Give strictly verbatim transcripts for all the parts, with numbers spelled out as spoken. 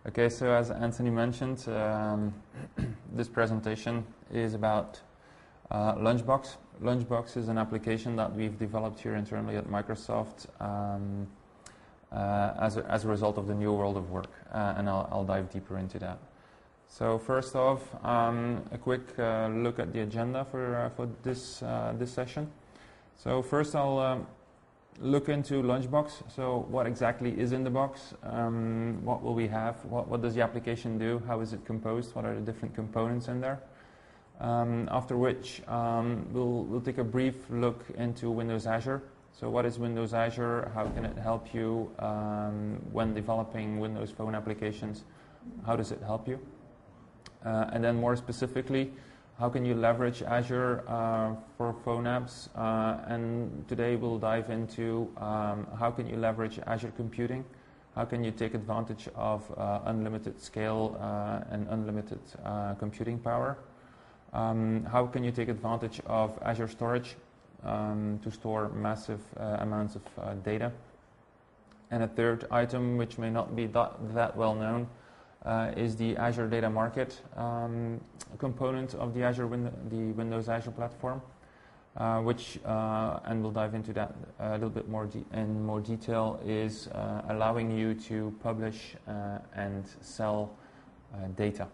Okay, so as Anthony mentioned, um, this presentation is about uh, Lunchbox. Lunchbox is an application that we've developed here internally at Microsoft um, uh, as, a, as a result of the new world of work, uh, and I'll, I'll dive deeper into that. So first off, um, a quick uh, look at the agenda for, uh, for this, uh, this session. So first I'll um, look into Lunchbox. So what exactly is in the box? Um, what will we have? What, what does the application do? How is it composed? What are the different components in there? Um, after which um, we'll, we'll take a brief look into Windows Azure. So what is Windows Azure? How can it help you um, when developing Windows Phone applications? How does it help you? Uh, and then more specifically, how can you leverage Azure uh, for phone apps? Uh, and today we'll dive into um, how can you leverage Azure computing? How can you take advantage of uh, unlimited scale uh, and unlimited uh, computing power? Um, how can you take advantage of Azure storage um, to store massive uh, amounts of uh, data? And a third item, which may not be that, that well known, Uh, is the Azure Data Market um, component of the Azure Win the Windows Azure platform, uh, which, uh, and we'll dive into that a little bit more in more detail, is uh, allowing you to publish uh, and sell uh, data.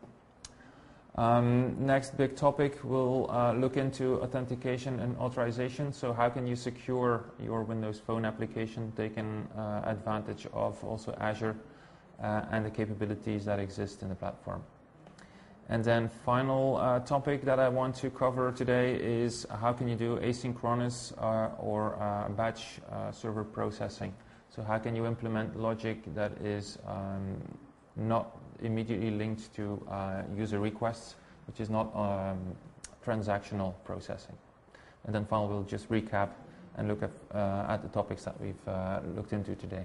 Um, next big topic, we'll uh, look into authentication and authorization. So how can you secure your Windows Phone application, taking uh, advantage of also Azure Uh, and the capabilities that exist in the platform. And then final uh, topic that I want to cover today is how can you do asynchronous uh, or uh, batch uh, server processing. So how can you implement logic that is um, not immediately linked to uh, user requests, which is not um, transactional processing. And then finally we'll just recap and look at, uh, at the topics that we've uh, looked into today.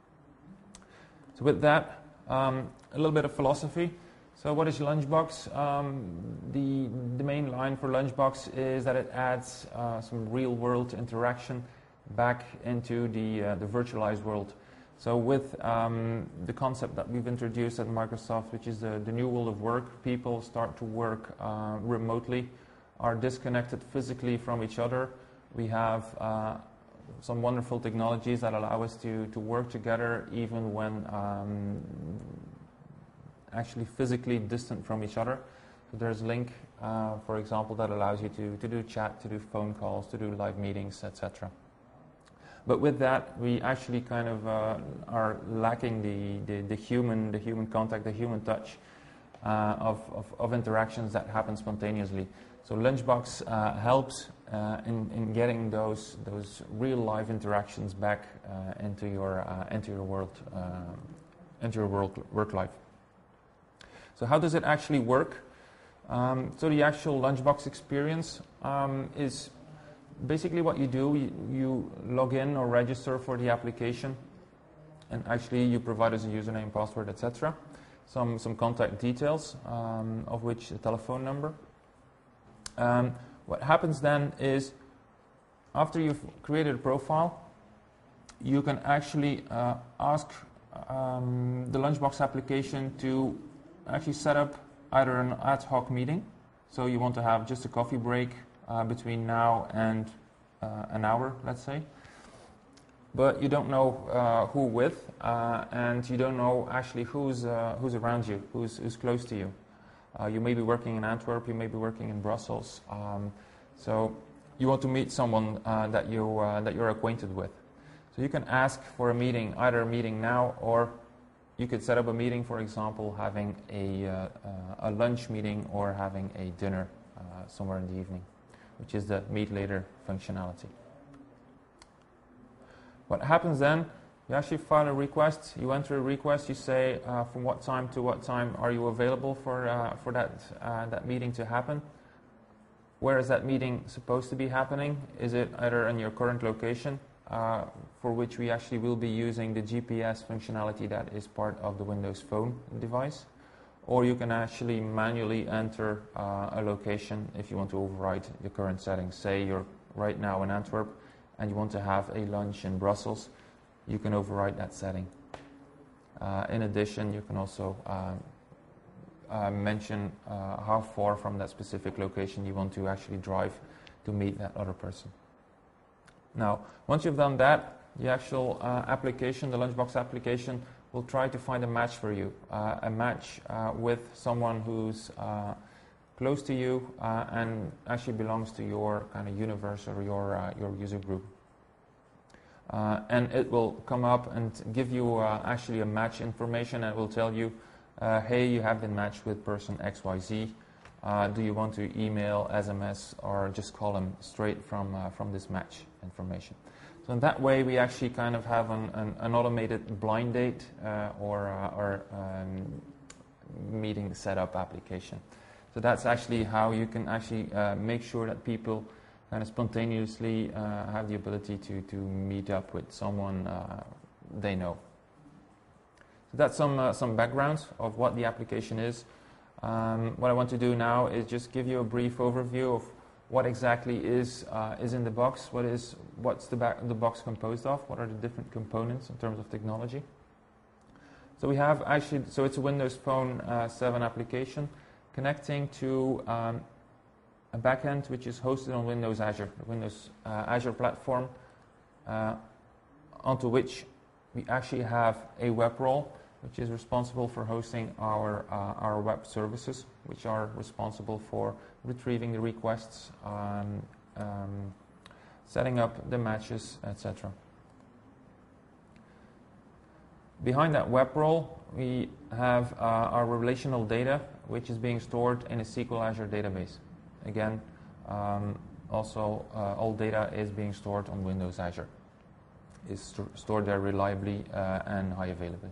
So with that, um, a little bit of philosophy. So what is Lunchbox? Um, the, the main line for Lunchbox is that it adds uh, some real-world interaction back into the, uh, the virtualized world. So with um, the concept that we've introduced at Microsoft, which is the, the new world of work, people start to work uh, remotely, are disconnected physically from each other. We have uh, some wonderful technologies that allow us to, to work together even when um, actually physically distant from each other. So there's Link, uh, for example, that allows you to, to do chat, to do phone calls, to do live meetings, et cetera. But with that, we actually kind of uh, are lacking the, the, the human the human contact, the human touch uh, of, of, of interactions that happen spontaneously. So Lunchbox uh, helps uh, in, in getting those those real life interactions back uh, into your uh, into your world uh, into your world work life. So how does it actually work? Um, so the actual Lunchbox experience um, is basically what you do. You, you log in or register for the application, and actually you provide us a username, password, et cetera. Some some contact details, um, of which a telephone number. Um, what happens then is, after you've created a profile, you can actually uh, ask um, the Lunchbox application to actually set up either an ad hoc meeting. So you want to have just a coffee break uh, between now and uh, an hour, let's say. But you don't know uh, who with, uh, and you don't know actually who's, uh, who's around you, who's, who's close to you. Uh, you may be working in Antwerp, you may be working in Brussels, um, so you want to meet someone uh, that, you, uh, that you're acquainted with. So you can ask for a meeting, either a meeting now, or you could set up a meeting, for example, having a, uh, uh, a lunch meeting or having a dinner uh, somewhere in the evening, which is the meet later functionality. What happens then? You actually file a request, you enter a request, you say uh, from what time to what time are you available for, uh, for that, uh, that meeting to happen. Where is that meeting supposed to be happening? Is it either in your current location, uh, for which we actually will be using the G P S functionality that is part of the Windows Phone device, or you can actually manually enter uh, a location if you want to override the current settings. Say you're right now in Antwerp and you want to have a lunch in Brussels, you can override that setting. Uh, in addition, you can also uh, uh, mention uh, how far from that specific location you want to actually drive to meet that other person. Now, once you've done that, the actual uh, application, the Lunchbox application, will try to find a match for you, uh, a match uh, with someone who's uh, close to you uh, and actually belongs to your kind of universe or your uh, your user group. Uh, and it will come up and give you uh, actually a match information, and it will tell you, uh, hey, you have been matched with person X Y Z. Uh, do you want to email, S M S, or just call them straight from uh, from this match information? So in that way, we actually kind of have an, an, an automated blind date uh, or, uh, or um, meeting setup application. So that's actually how you can actually uh, make sure that people kind of spontaneously uh, have the ability to, to meet up with someone uh, they know. So that's some, uh, some background of what the application is. Um, what I want to do now is just give you a brief overview of what exactly is uh, is in the box. What is what's the, back, the box composed of? What are the different components in terms of technology? So we have actually, so it's a Windows Phone uh, seven application connecting to um, a backend which is hosted on Windows Azure, the Windows uh, Azure platform, uh, onto which we actually have a web role which is responsible for hosting our uh, our web services, which are responsible for retrieving the requests, um, um, setting up the matches, et cetera. Behind that web role, we have uh, our relational data, which is being stored in a S Q L Azure database. Again, um, also uh, all data is being stored on Windows Azure. It's st- stored there reliably uh, and high availability.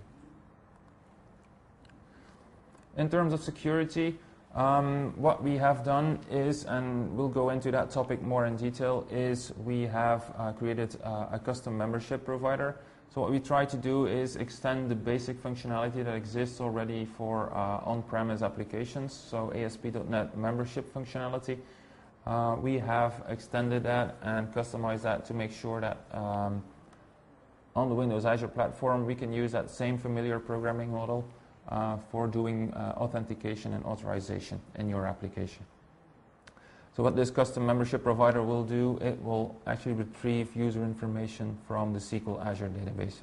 In terms of security, um, what we have done is, and we'll go into that topic more in detail, is we have uh, created uh, a custom membership provider. So what we try to do is extend the basic functionality that exists already for uh, on-premise applications, so A S P dot net membership functionality. Uh, we have extended that and customized that to make sure that um, on the Windows Azure platform we can use that same familiar programming model Uh, for doing uh, authentication and authorization in your application. So what this custom membership provider will do, it will actually retrieve user information from the S Q L Azure database.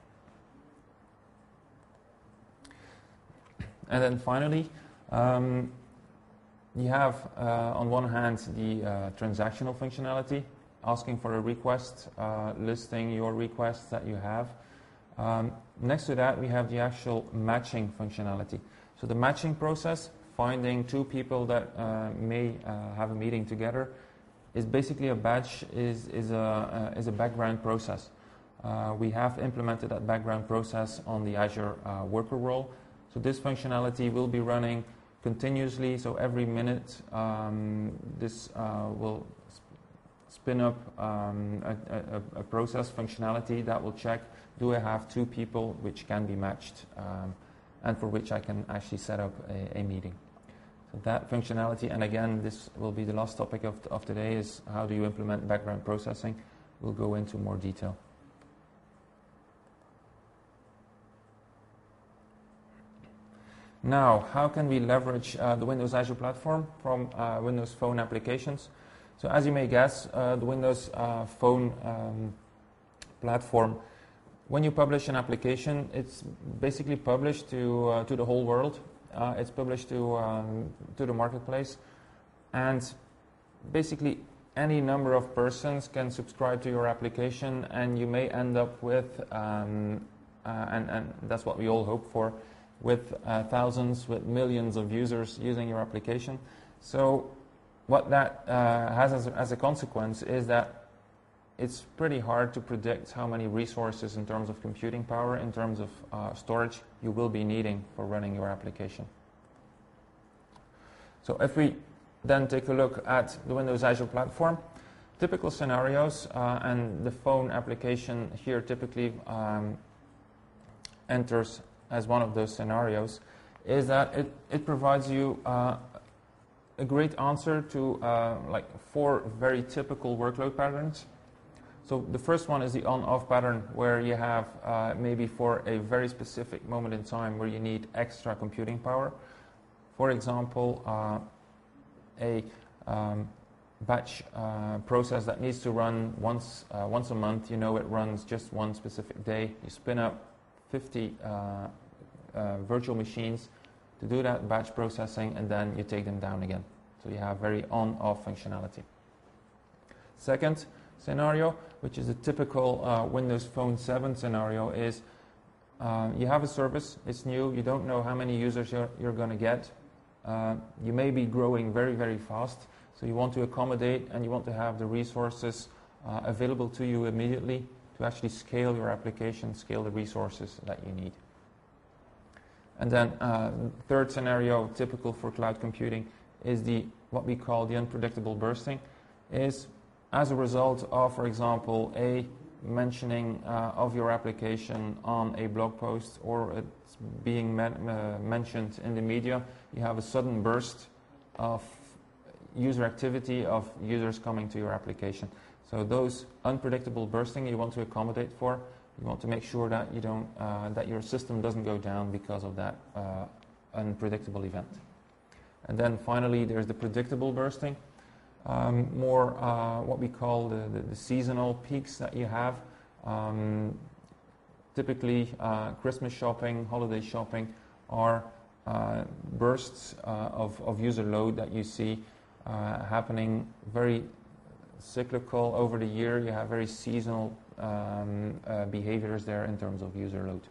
And then finally, um, you have uh, on one hand the uh, transactional functionality, asking for a request, uh, listing your requests that you have. Um, next to that, we have the actual matching functionality. So the matching process, finding two people that uh, may uh, have a meeting together, is basically a batch, is, is, a, uh, is a background process. Uh, we have implemented that background process on the Azure uh, worker role. So this functionality will be running continuously, so every minute um, this uh, will sp- spin up um, a, a, a process functionality that will check, do I have two people which can be matched um, and for which I can actually set up a, a meeting. So that functionality, and again, this will be the last topic of, of today, is how do you implement background processing. We'll go into more detail. Now, how can we leverage uh, the Windows Azure platform from uh, Windows Phone applications? So as you may guess, uh, the Windows uh, Phone um, platform, when you publish an application, it's basically published to uh, to the whole world. Uh, it's published to um, to the marketplace, and basically any number of persons can subscribe to your application, and you may end up with, um, uh, and and that's what we all hope for, with uh, thousands, with millions of users using your application. So what that uh, has as a, as a consequence is that it's pretty hard to predict how many resources in terms of computing power, in terms of uh, storage, you will be needing for running your application. So if we then take a look at the Windows Azure platform, typical scenarios, uh, and the phone application here typically um, enters as one of those scenarios, is that it, it provides you uh, a great answer to uh, like four very typical workload patterns. So the first one is the on-off pattern, where you have uh, maybe for a very specific moment in time where you need extra computing power. For example, uh, a um, batch uh, process that needs to run once uh, once a month. You know it runs just one specific day. You spin up fifty uh, uh, virtual machines to do that batch processing, and then you take them down again. So you have very on-off functionality. Second scenario, which is a typical uh, Windows Phone seven scenario, is uh, you have a service, it's new, you don't know how many users you're, you're going to get. Uh, you may be growing very, very fast, so you want to accommodate and you want to have the resources uh, available to you immediately to actually scale your application, scale the resources that you need. And then uh, third scenario, typical for cloud computing, is the what we call the unpredictable bursting, is as a result of, for example, a mentioning uh, of your application on a blog post, or it's being men uh, mentioned in the media, you have a sudden burst of user activity, of users coming to your application. So those unpredictable bursting you want to accommodate for. You want to make sure that you don't uh, that your system doesn't go down because of that uh, unpredictable event. And then finally, there's the predictable bursting. Um, more uh, what we call the, the, the seasonal peaks that you have. Um, typically, uh, Christmas shopping, holiday shopping are uh, bursts uh, of, of user load that you see uh, happening, very cyclical over the year. You have very seasonal um, uh, behaviors there in terms of user load.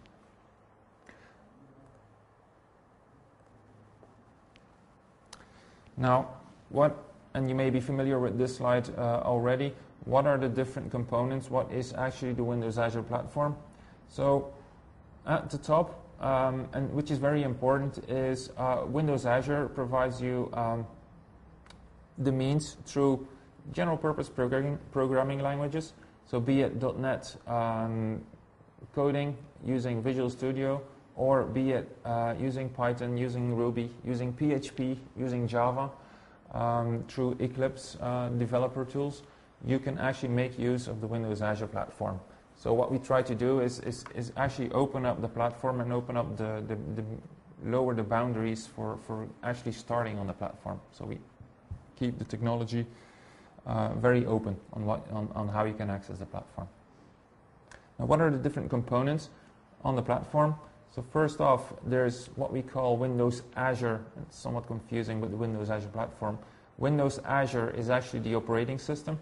Now, what and you may be familiar with this slide uh, already. What are the different components? What is actually the Windows Azure platform? So at the top, um, and which is very important, is uh, Windows Azure provides you um, the means through general purpose programming, programming languages. So be it dot net um, coding using Visual Studio, or be it uh, using Python, using Ruby, using P H P, using Java, Um, through Eclipse uh, developer tools, you can actually make use of the Windows Azure platform. So what we try to do is, is, is actually open up the platform and open up the, the, the lower the boundaries for, for actually starting on the platform. So we keep the technology uh, very open on, what, on, on how you can access the platform. Now, what are the different components on the platform? So first off, there's what we call Windows Azure. It's somewhat confusing with the Windows Azure platform. Windows Azure is actually the operating system,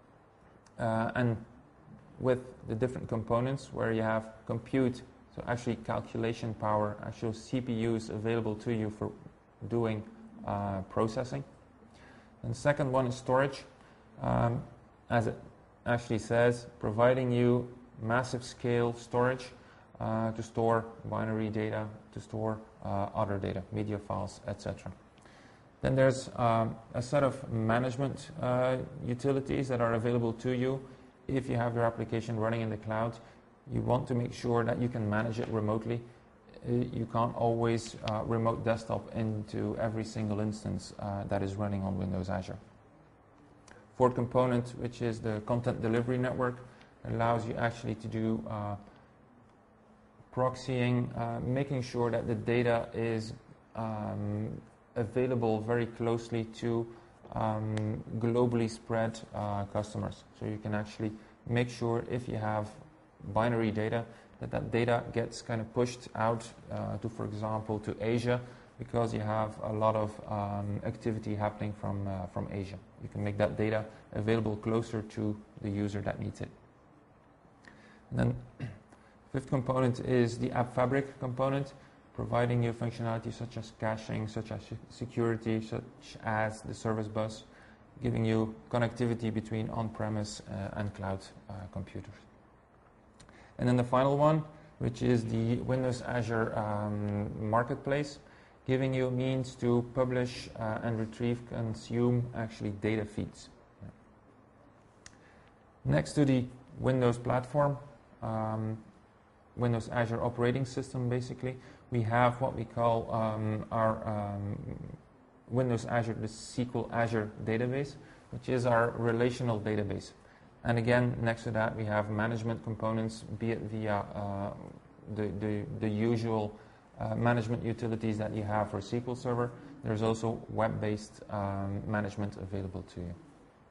uh, and with the different components where you have compute, so actually calculation power, actual C P Us available to you for doing uh, processing. And the second one is storage, um, as it actually says, providing you massive scale storage Uh, to store binary data, to store uh, other data, media files, et cetera. Then there's um, a set of management uh, utilities that are available to you. If you have your application running in the cloud, you want to make sure that you can manage it remotely. Uh, you can't always uh, remote desktop into every single instance uh, that is running on Windows Azure. Fourth component, which is the content delivery network, allows you actually to do uh, proxying, uh, making sure that the data is um, available very closely to um, globally spread uh, customers. So you can actually make sure if you have binary data, that that data gets kind of pushed out uh, to, for example, to Asia, because you have a lot of um, activity happening from, uh, from Asia. You can make that data available closer to the user that needs it. And then fifth component is the App Fabric component, providing you functionality such as caching, such as security, such as the service bus, giving you connectivity between on-premise uh, and cloud uh, computers. And then the final one, which is the Windows Azure um, Marketplace, giving you means to publish uh, and retrieve, consume actually data feeds. Yeah. Next to the Windows platform, um, Windows Azure operating system, basically, we have what we call um, our um, Windows Azure, the S Q L Azure database, which is our relational database. And again, next to that, we have management components, be it via uh, the, the, the usual uh, management utilities that you have for S Q L Server. There's also web-based um, management available to you.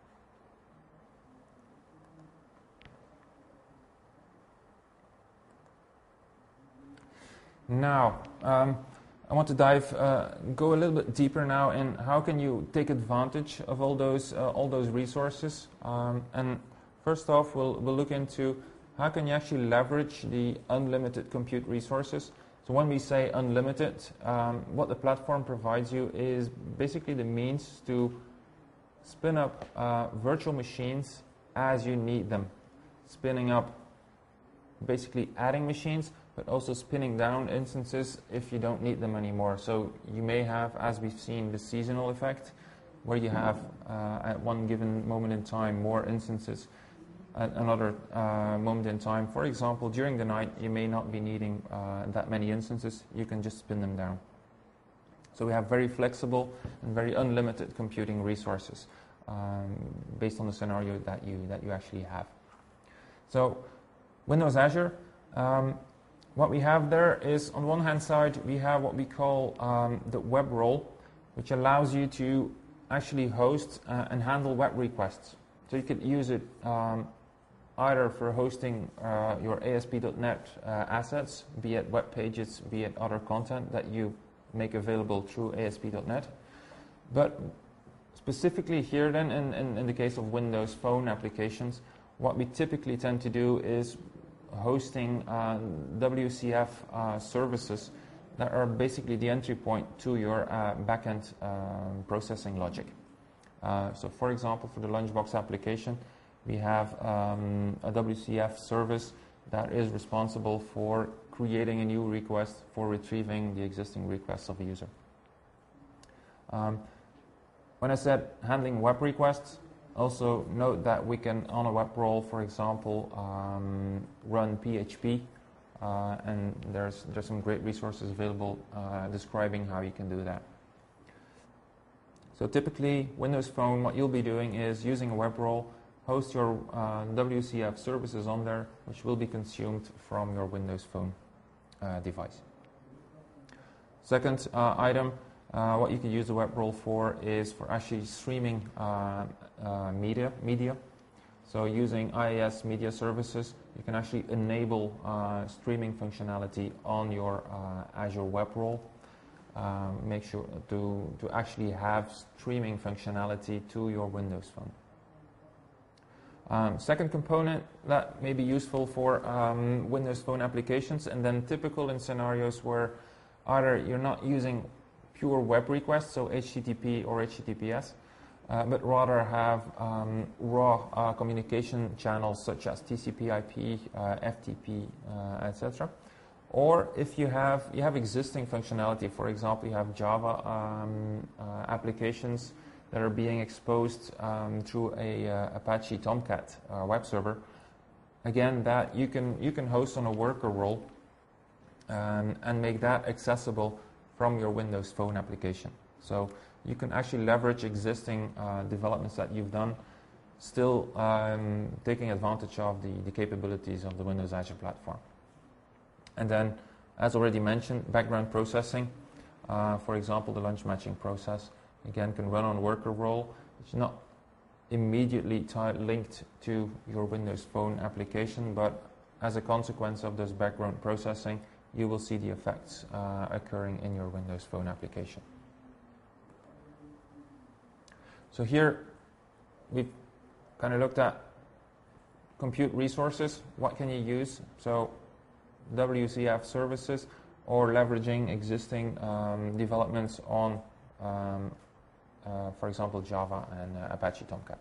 Now, um, I want to dive, uh, go a little bit deeper now in how can you take advantage of all those, uh, all those resources. Um, and first off, we'll, we'll look into how can you actually leverage the unlimited compute resources. So when we say unlimited, um, what the platform provides you is basically the means to spin up uh, virtual machines as you need them. Spinning up, basically adding machines, but also spinning down instances if you don't need them anymore. So you may have, as we've seen, the seasonal effect, where you have uh, at one given moment in time more instances. At another uh, moment in time, for example, during the night, you may not be needing uh, that many instances. You can just spin them down. So we have very flexible and very unlimited computing resources um, based on the scenario that you that you actually have. So Windows Azure, um, what we have there is, on one hand side, we have what we call um, the web role, which allows you to actually host uh, and handle web requests. So you could use it um, either for hosting uh, your A S P dot net uh, assets, be it web pages, be it other content that you make available through A S P dot net. But specifically here then, in, in, in the case of Windows Phone applications, what we typically tend to do is hosting uh, W C F uh, services that are basically the entry point to your uh, backend um, processing logic. Uh, so for example, for the Lunchbox application, we have um, a W C F service that is responsible for creating a new request, for retrieving the existing requests of a user. Um, when I said handling web requests, also note that we can, on a web role, for example, um, run P H P, uh, and there's, there's some great resources available uh, describing how you can do that. So typically, Windows Phone, what you'll be doing is using a web role, host your uh, W C F services on there, which will be consumed from your Windows Phone uh, device. Second uh, item, uh, what you can use the web role for is for actually streaming uh, uh, media, media. So using I A S media services, you can actually enable uh, streaming functionality on your uh, Azure web role. Um, make sure to, to actually have streaming functionality to your Windows Phone. Um, second component that may be useful for um, Windows Phone applications, and then typical in scenarios where either you're not using pure web requests, so H T T P or H T T P S, uh, but rather have um, raw uh, communication channels such as T C P I P, uh, F T P, uh, et cetera. Or if you have you have existing functionality, for example, you have Java um, uh, applications that are being exposed um, through a uh, Apache Tomcat uh, web server. Again, that you can you can host on a worker role um, and make that accessible from your Windows Phone application. So you can actually leverage existing uh, developments that you've done, still um, taking advantage of the, the capabilities of the Windows Azure platform. And then, as already mentioned, background processing. Uh, for example, the lunch matching process, again, can run on worker role. It's not immediately tied, linked to your Windows Phone application, but as a consequence of this background processing, you will see the effects uh, occurring in your Windows Phone application. So here, we've kind of looked at compute resources. What can you use? So W C F services, or leveraging existing um, developments on, um, uh, for example, Java and uh, Apache Tomcat.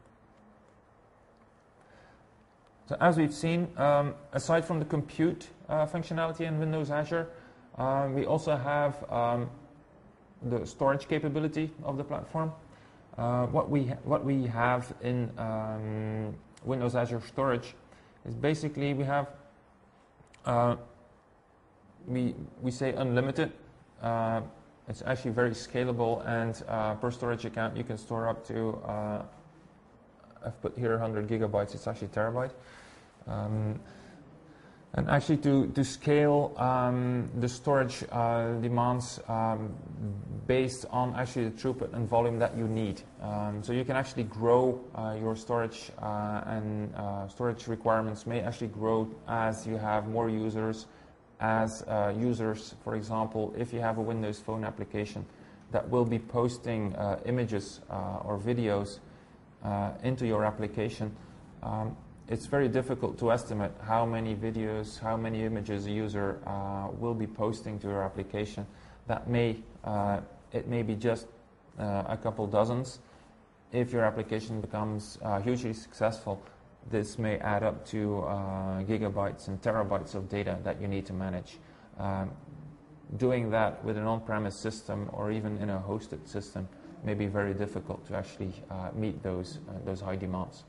So as we've seen, um, aside from the compute uh, functionality in Windows Azure, uh, we also have um, the storage capability of the platform. Uh, what we what we have in um, Windows Azure Storage is basically we have Uh, we, we say unlimited. Uh, it's actually very scalable, and uh, per storage account you can store up to uh, I've put here one hundred gigabytes, it's actually terabyte. Um, and actually to, to scale um, the storage uh, demands um, based on actually the throughput and volume that you need. Um, so you can actually grow uh, your storage uh, and uh, storage requirements may actually grow as you have more users, as uh, users, for example, if you have a Windows Phone application that will be posting uh, images uh, or videos uh, into your application, um, it's very difficult to estimate how many videos, how many images a user uh, will be posting to your application. That may, uh, it may be just uh, a couple dozens. If your application becomes uh, hugely successful, this may add up to uh, gigabytes and terabytes of data that you need to manage. Um, doing that with an on-premise system or even in a hosted system may be very difficult to actually uh, meet those, uh, those high demands.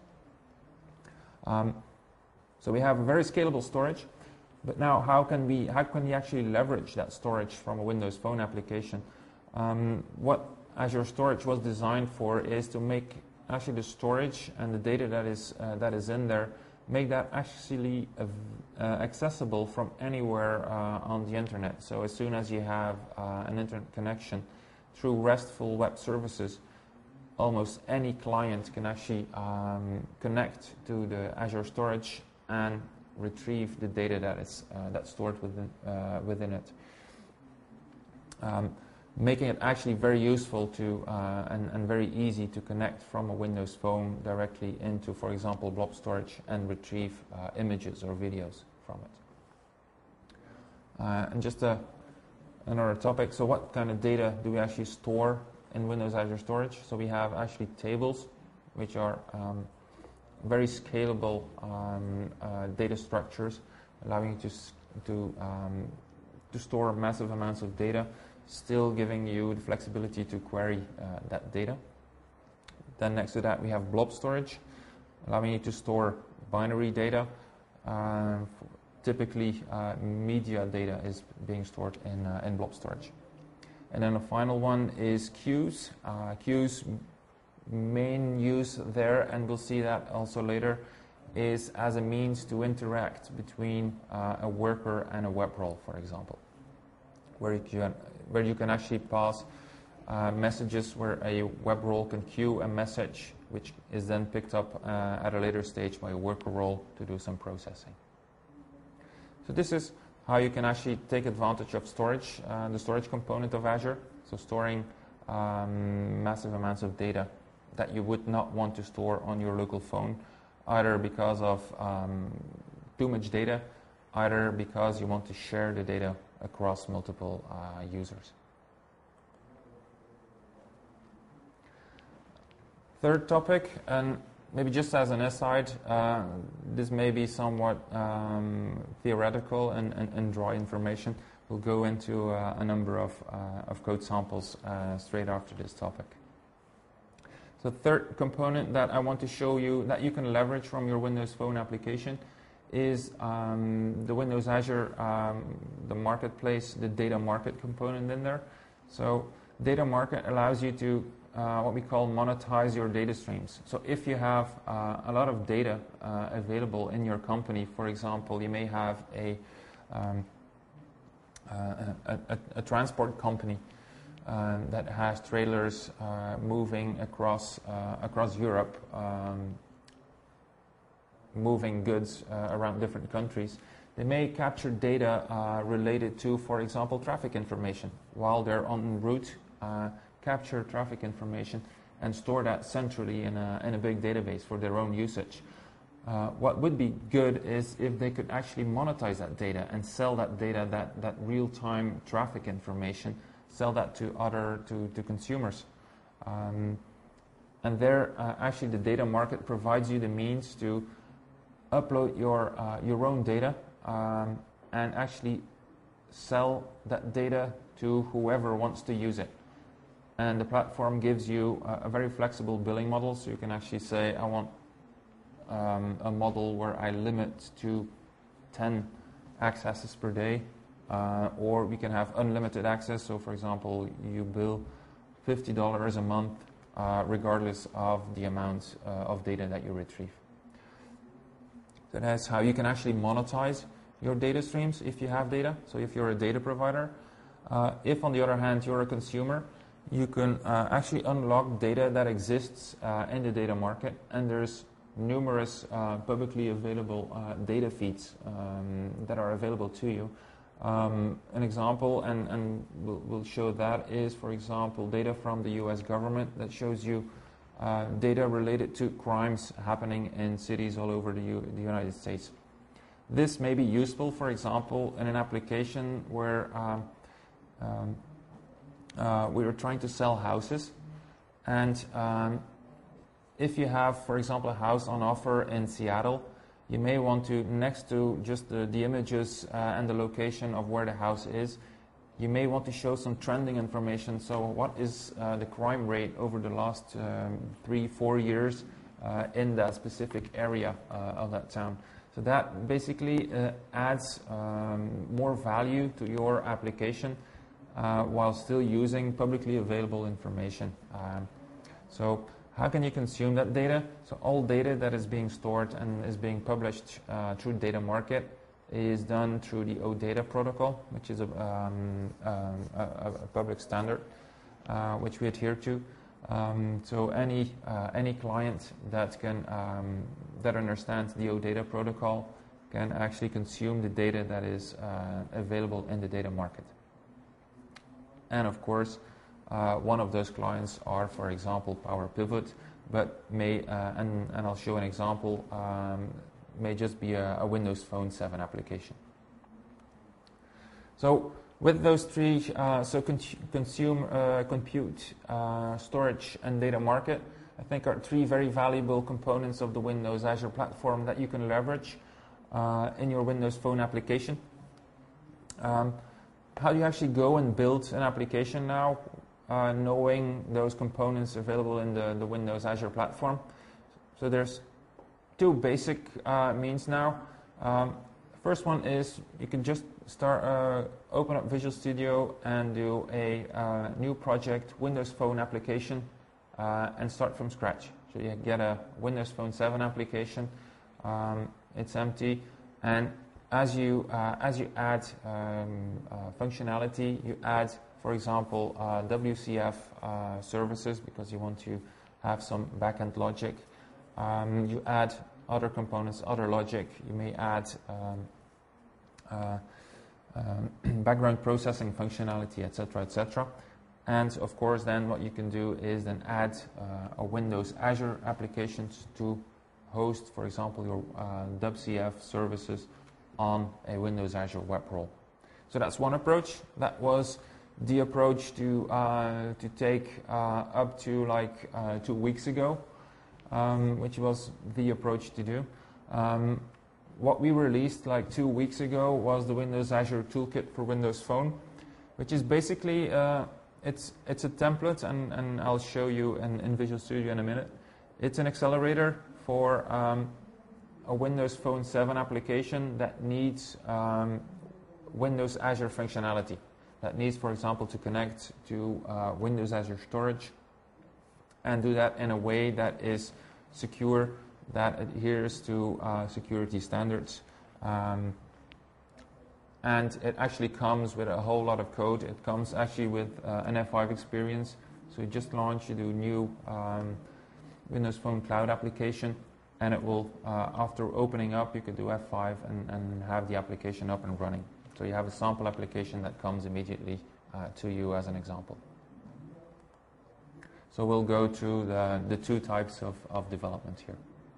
Um, so we have a very scalable storage, but now how can we how can we actually leverage that storage from a Windows Phone application? Um, what Azure Storage was designed for is to make actually the storage and the data that is uh, that is in there, make that actually uh, uh, accessible from anywhere uh, on the internet. So as soon as you have uh, an internet connection through RESTful web services, almost any client can actually um, connect to the Azure Storage and retrieve the data that is uh, that's stored within uh, within it, um, making it actually very useful to uh, and, and very easy to connect from a Windows Phone directly into, for example, blob storage and retrieve uh, images or videos from it. Uh, and just a, another topic. So, what kind of data do we actually store in Windows Azure Storage? So we have actually tables, which are um, very scalable um, uh, data structures, allowing you to to um, to store massive amounts of data, still giving you the flexibility to query uh, that data. Then next to that we have blob storage, allowing you to store binary data. Uh, typically, uh, media data is being stored in uh, in blob storage. And then the final one is queues. Uh, queues main use there, and we'll see that also later, is as a means to interact between uh, a worker and a web role, for example, where you can, where you can actually pass uh, messages where a web role can queue a message, which is then picked up uh, at a later stage by a worker role to do some processing. So this is how you can actually take advantage of storage, uh, the storage component of Azure, so storing um, massive amounts of data that you would not want to store on your local phone, either because of um, too much data, either because you want to share the data across multiple uh, users. Third topic, and maybe just as an aside, uh, this may be somewhat um, theoretical and, and, and dry information. We'll go into uh, a number of, uh, of code samples uh, straight after this topic. So third component that I want to show you that you can leverage from your Windows Phone application is um, the Windows Azure, um, the marketplace, the data market component in there. So data market allows you to Uh, what we call monetize your data streams. So if you have uh, a lot of data uh, available in your company, for example, you may have a, um, uh, a, a, a transport company um, that has trailers uh, moving across uh, across Europe, um, moving goods uh, around different countries. They may capture data uh, related to, for example, traffic information while they're en route. Uh, capture traffic information and store that centrally in a, in a big database for their own usage. Uh, what would be good is if they could actually monetize that data and sell that data, that, that real-time traffic information, sell that to other, to, to consumers. Um, and there, uh, actually the data market provides you the means to upload your, uh, your own data um, and actually sell that data to whoever wants to use it. And the platform gives you a, a very flexible billing model, so you can actually say, I want um, a model where I limit to ten accesses per day, uh, or we can have unlimited access. So for example, you bill fifty dollars a month uh, regardless of the amount uh, of data that you retrieve. So that's how you can actually monetize your data streams if you have data. So if you're a data provider, uh, if on the other hand you're a consumer, you can uh, actually unlock data that exists uh, in the data market, and there's numerous uh, publicly available uh, data feeds um, that are available to you. Um, an example, and, and we'll, we'll show that, is, for example, data from the U S government that shows you uh, data related to crimes happening in cities all over the, U the United States. This may be useful, for example, in an application where um, um, uh, we are trying to sell houses, and um, if you have, for example, a house on offer in Seattle, you may want to, next to just the, the images uh, and the location of where the house is, you may want to show some trending information. So what is uh, the crime rate over the last um, three, four years uh, in that specific area uh, of that town? So that basically uh, adds um, more value to your application uh, while still using publicly available information. Um, so how can you consume that data? So all data that is being stored and is being published uh, through Data Market is done through the OData protocol, which is a, um, um, a, a public standard uh, which we adhere to. Um, so any uh, any client that can um, that understands the OData protocol can actually consume the data that is uh, available in the Data Market. And of course, Uh, one of those clients are, for example, Power Pivot, but may, uh, and, and I'll show an example, um, may just be a, a Windows Phone seven application. So with those three, uh, so con consume, uh, compute, uh, storage, and data market, I think are three very valuable components of the Windows Azure platform that you can leverage uh, in your Windows Phone application. Um, how do you actually go and build an application now? Uh, knowing those components available in the, the Windows Azure platform. So there's two basic uh, means now. Um, first one is you can just start, uh, open up Visual Studio and do a uh, new project, Windows Phone application, uh, and start from scratch. So you get a Windows Phone seven application, um, it's empty, and as you, uh, as you add um, uh, functionality, you add, for example, uh, W C F uh, services, because you want to have some backend logic. Um, you add other components, other logic. You may add um, uh, um, background processing functionality, et cetera, et cetera. And of course, then what you can do is then add uh, a Windows Azure applications to host, for example, your uh, W C F services on a Windows Azure web role. So that's one approach. That was the approach to uh, to take uh, up to like uh, two weeks ago, um, which was the approach to do. Um, what we released like two weeks ago was the Windows Azure Toolkit for Windows Phone, which is basically uh, it's it's a template, and, and I'll show you in, in Visual Studio in a minute. It's an accelerator for um, a Windows Phone seven application that needs um, Windows Azure functionality. That needs, for example, to connect to uh, Windows Azure Storage and do that in a way that is secure, that adheres to uh, security standards. Um, and it actually comes with a whole lot of code. It comes actually with uh, an F five experience. So you just launch, you do new um, Windows Phone Cloud application, and it will, uh, after opening up, you could do F five and, and have the application up and running. So you have a sample application that comes immediately uh, to you as an example. So we'll go through the, the two types of, of development here.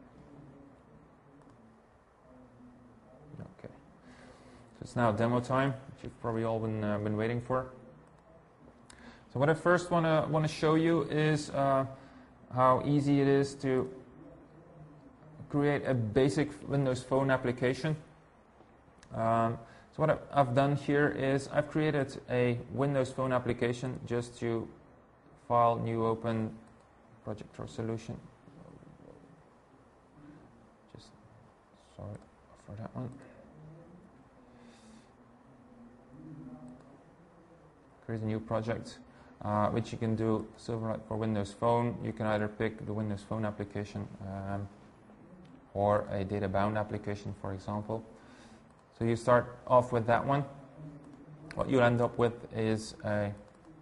Okay. So it's now demo time, which you've probably all been, uh, been waiting for. So what I first want to want to show you is uh, how easy it is to create a basic Windows Phone application. Um, So what I've done here is I've created a Windows Phone application just to file, new, open, project or solution. Just sorry for that one. Create a new project. uh, which you can do Silverlight for Windows Phone. You can either pick the Windows Phone application um, or a data-bound application, for example. So you start off with that one. What you end up with is a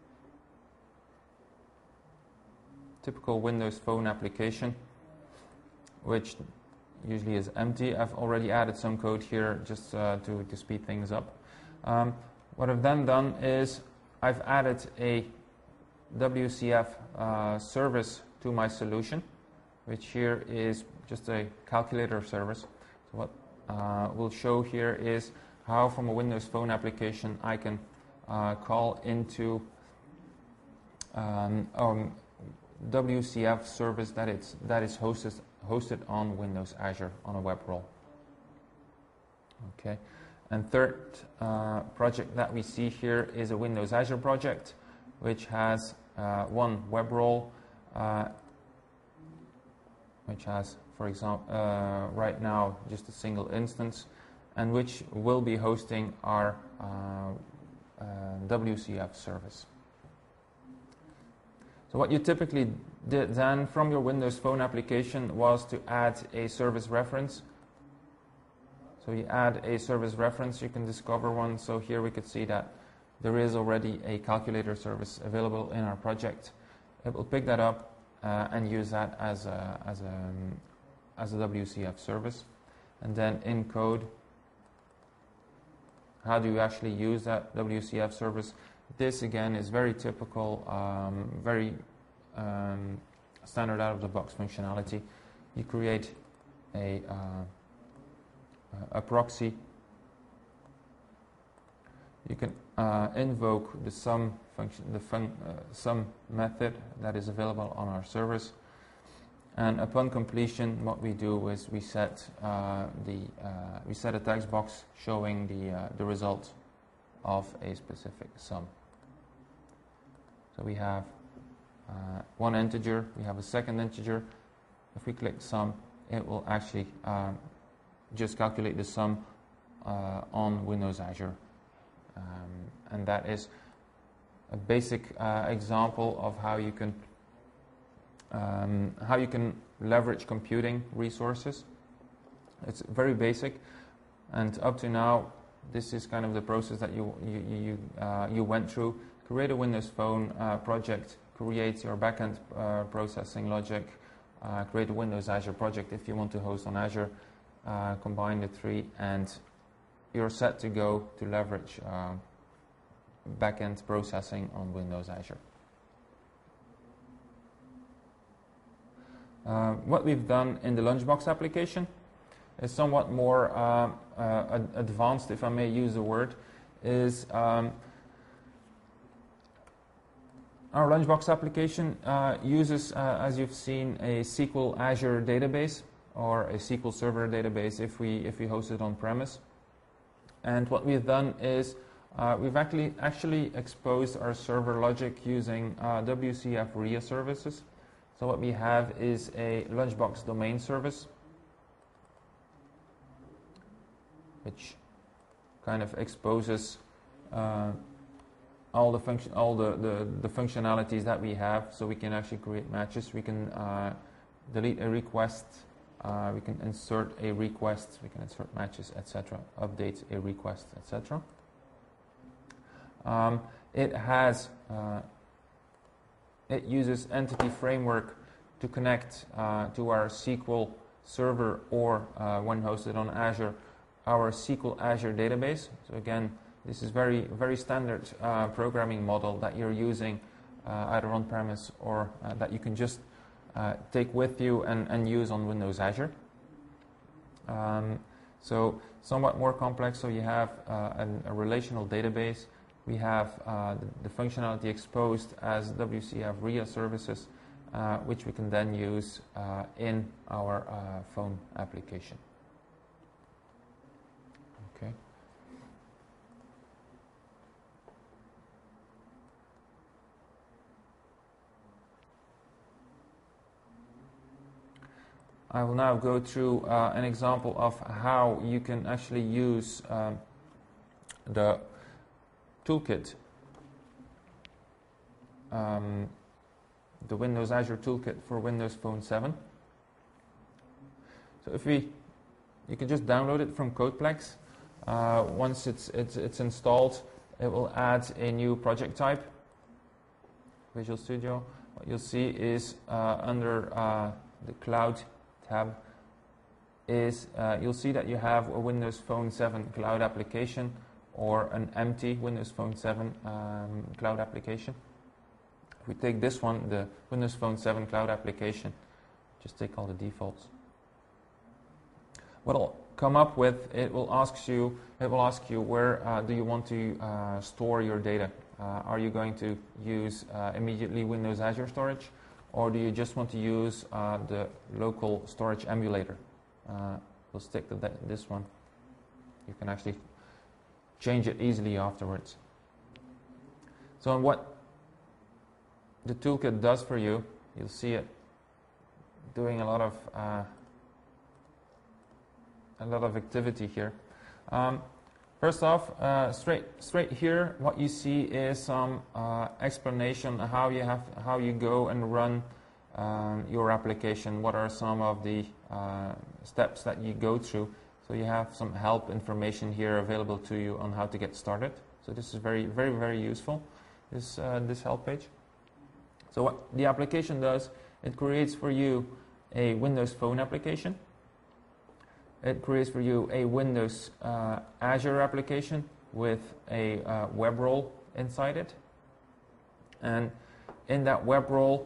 typical Windows Phone application, which usually is empty. I've already added some code here just uh, to, to speed things up. Um, what I've then done is I've added a W C F uh, service to my solution, which here is just a calculator service. So what uh, we'll show here is how from a Windows Phone application I can uh, call into um, um, W C F service that it's that is hosted hosted on Windows Azure on a web role. Okay, and third uh, project that we see here is a Windows Azure project, which has uh, one web role, uh, which has, for example, uh, right now just a single instance, and which will be hosting our uh, uh, W C F service. So what you typically did then from your Windows Phone application was to add a service reference. So you add a service reference, you can discover one. So here we could see that there is already a calculator service available in our project. It will pick that up uh, and use that as a, as, a, as a W C F service. And then in code, how do you actually use that W C F service? This again is very typical, um, very um, standard out-of-the-box functionality. You create a, uh, a proxy. You can uh, invoke the sum function, the fun, uh, sum method that is available on our servers. And upon completion, what we do is we set uh, the uh, we set a text box showing the uh, the result of a specific sum. So we have uh, one integer, we have a second integer. If we click sum, it will actually uh, just calculate the sum uh, on Windows Azure. Um, and that is a basic uh, example of how you can um, how you can leverage computing resources. It's very basic, and up to now, this is kind of the process that you you you, uh, you went through. Create a Windows Phone uh, project, create your backend uh, processing logic, uh, create a Windows Azure project if you want to host on Azure, uh, combine the three, and you're set to go to leverage uh, backend processing on Windows Azure. Uh, what we've done in the Lunchbox application is somewhat more uh, uh, advanced, if I may use the word, is um, our Lunchbox application uh, uses, uh, as you've seen, a S Q L Azure database or a S Q L Server database if we if we host it on premise. And what we've done is uh, we've actually actually exposed our server logic using uh, W C F R I A services. So what we have is a Lunchbox domain service, which kind of exposes uh, all the function, all the, the, the functionalities that we have. So we can actually create matches. We can uh, delete a request. Uh, we can insert a request. We can insert matches, et cetera. Update a request, et cetera. Um, it has uh, it uses Entity Framework to connect uh, to our S Q L Server or uh, when hosted on Azure, our S Q L Azure database. So again, this is very, very standard uh, programming model that you're using uh, either on-premise or uh, that you can just uh, take with you and, and use on Windows Azure. Um, so somewhat more complex. So you have uh, a, a relational database. We have uh, the, the functionality exposed as W C F R I A services, uh, which we can then use uh, in our uh, phone application. Okay. I will now go through uh, an example of how you can actually use um, the toolkit um, the Windows Azure Toolkit for Windows Phone seven. So if we, you can just download it from Codeplex. Uh, once it's, it's, it's installed, it will add a new project type, Visual Studio. What you'll see is uh, under uh, the Cloud tab, is uh, you'll see that you have a Windows Phone seven cloud application or an empty Windows Phone seven um, cloud application. If we take this one, the Windows Phone seven cloud application, just take all the defaults. What it'll come up with, it will ask you, it will ask you where uh, do you want to uh, store your data. Uh, are you going to use uh, immediately Windows Azure storage, or do you just want to use uh, the local storage emulator? Uh, we'll stick to that, this one. You can actually change it easily afterwards. So what the toolkit does for you, you'll see it doing a lot of uh, a lot of activity here. Um, first off, uh, straight straight here, what you see is some uh, explanation of how you have how you go and run um, your application. What are some of the uh, steps that you go through? So you have some help information here available to you on how to get started. So this is very very very useful. This uh, this help page. So what the application does, it creates for you a Windows Phone application. It creates for you a Windows uh, Azure application with a uh, web role inside it. And in that web role,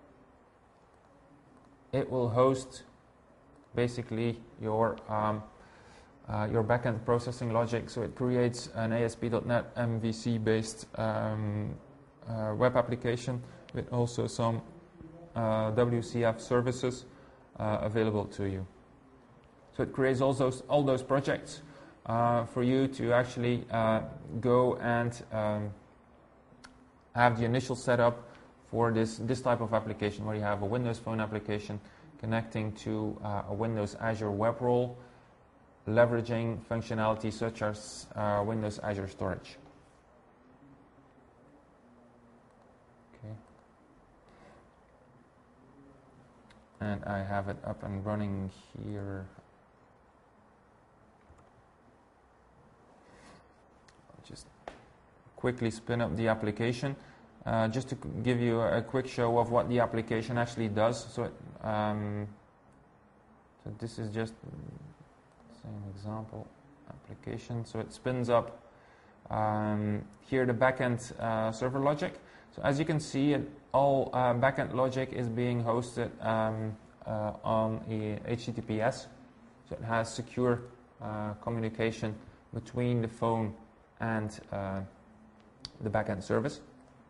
it will host basically your um, uh, your backend processing logic. So it creates an A S P dot net M V C based um, uh, web application with also some uh, W C F services uh, available to you. So it creates all those, all those projects uh, for you to actually uh, go and um, have the initial setup for this, this type of application, where you have a Windows Phone application connecting to uh, a Windows Azure web role, leveraging functionality such as uh, Windows Azure Storage. Okay. And I have it up and running here. Just quickly spin up the application, uh, just to give you a, a quick show of what the application actually does. So, it, um, so this is just same example application. So it spins up um, here the backend uh, server logic. So as you can see, it, all uh, backend logic is being hosted um, uh, on a H T T P S. So it has secure uh, communication between the phone and uh, the backend service.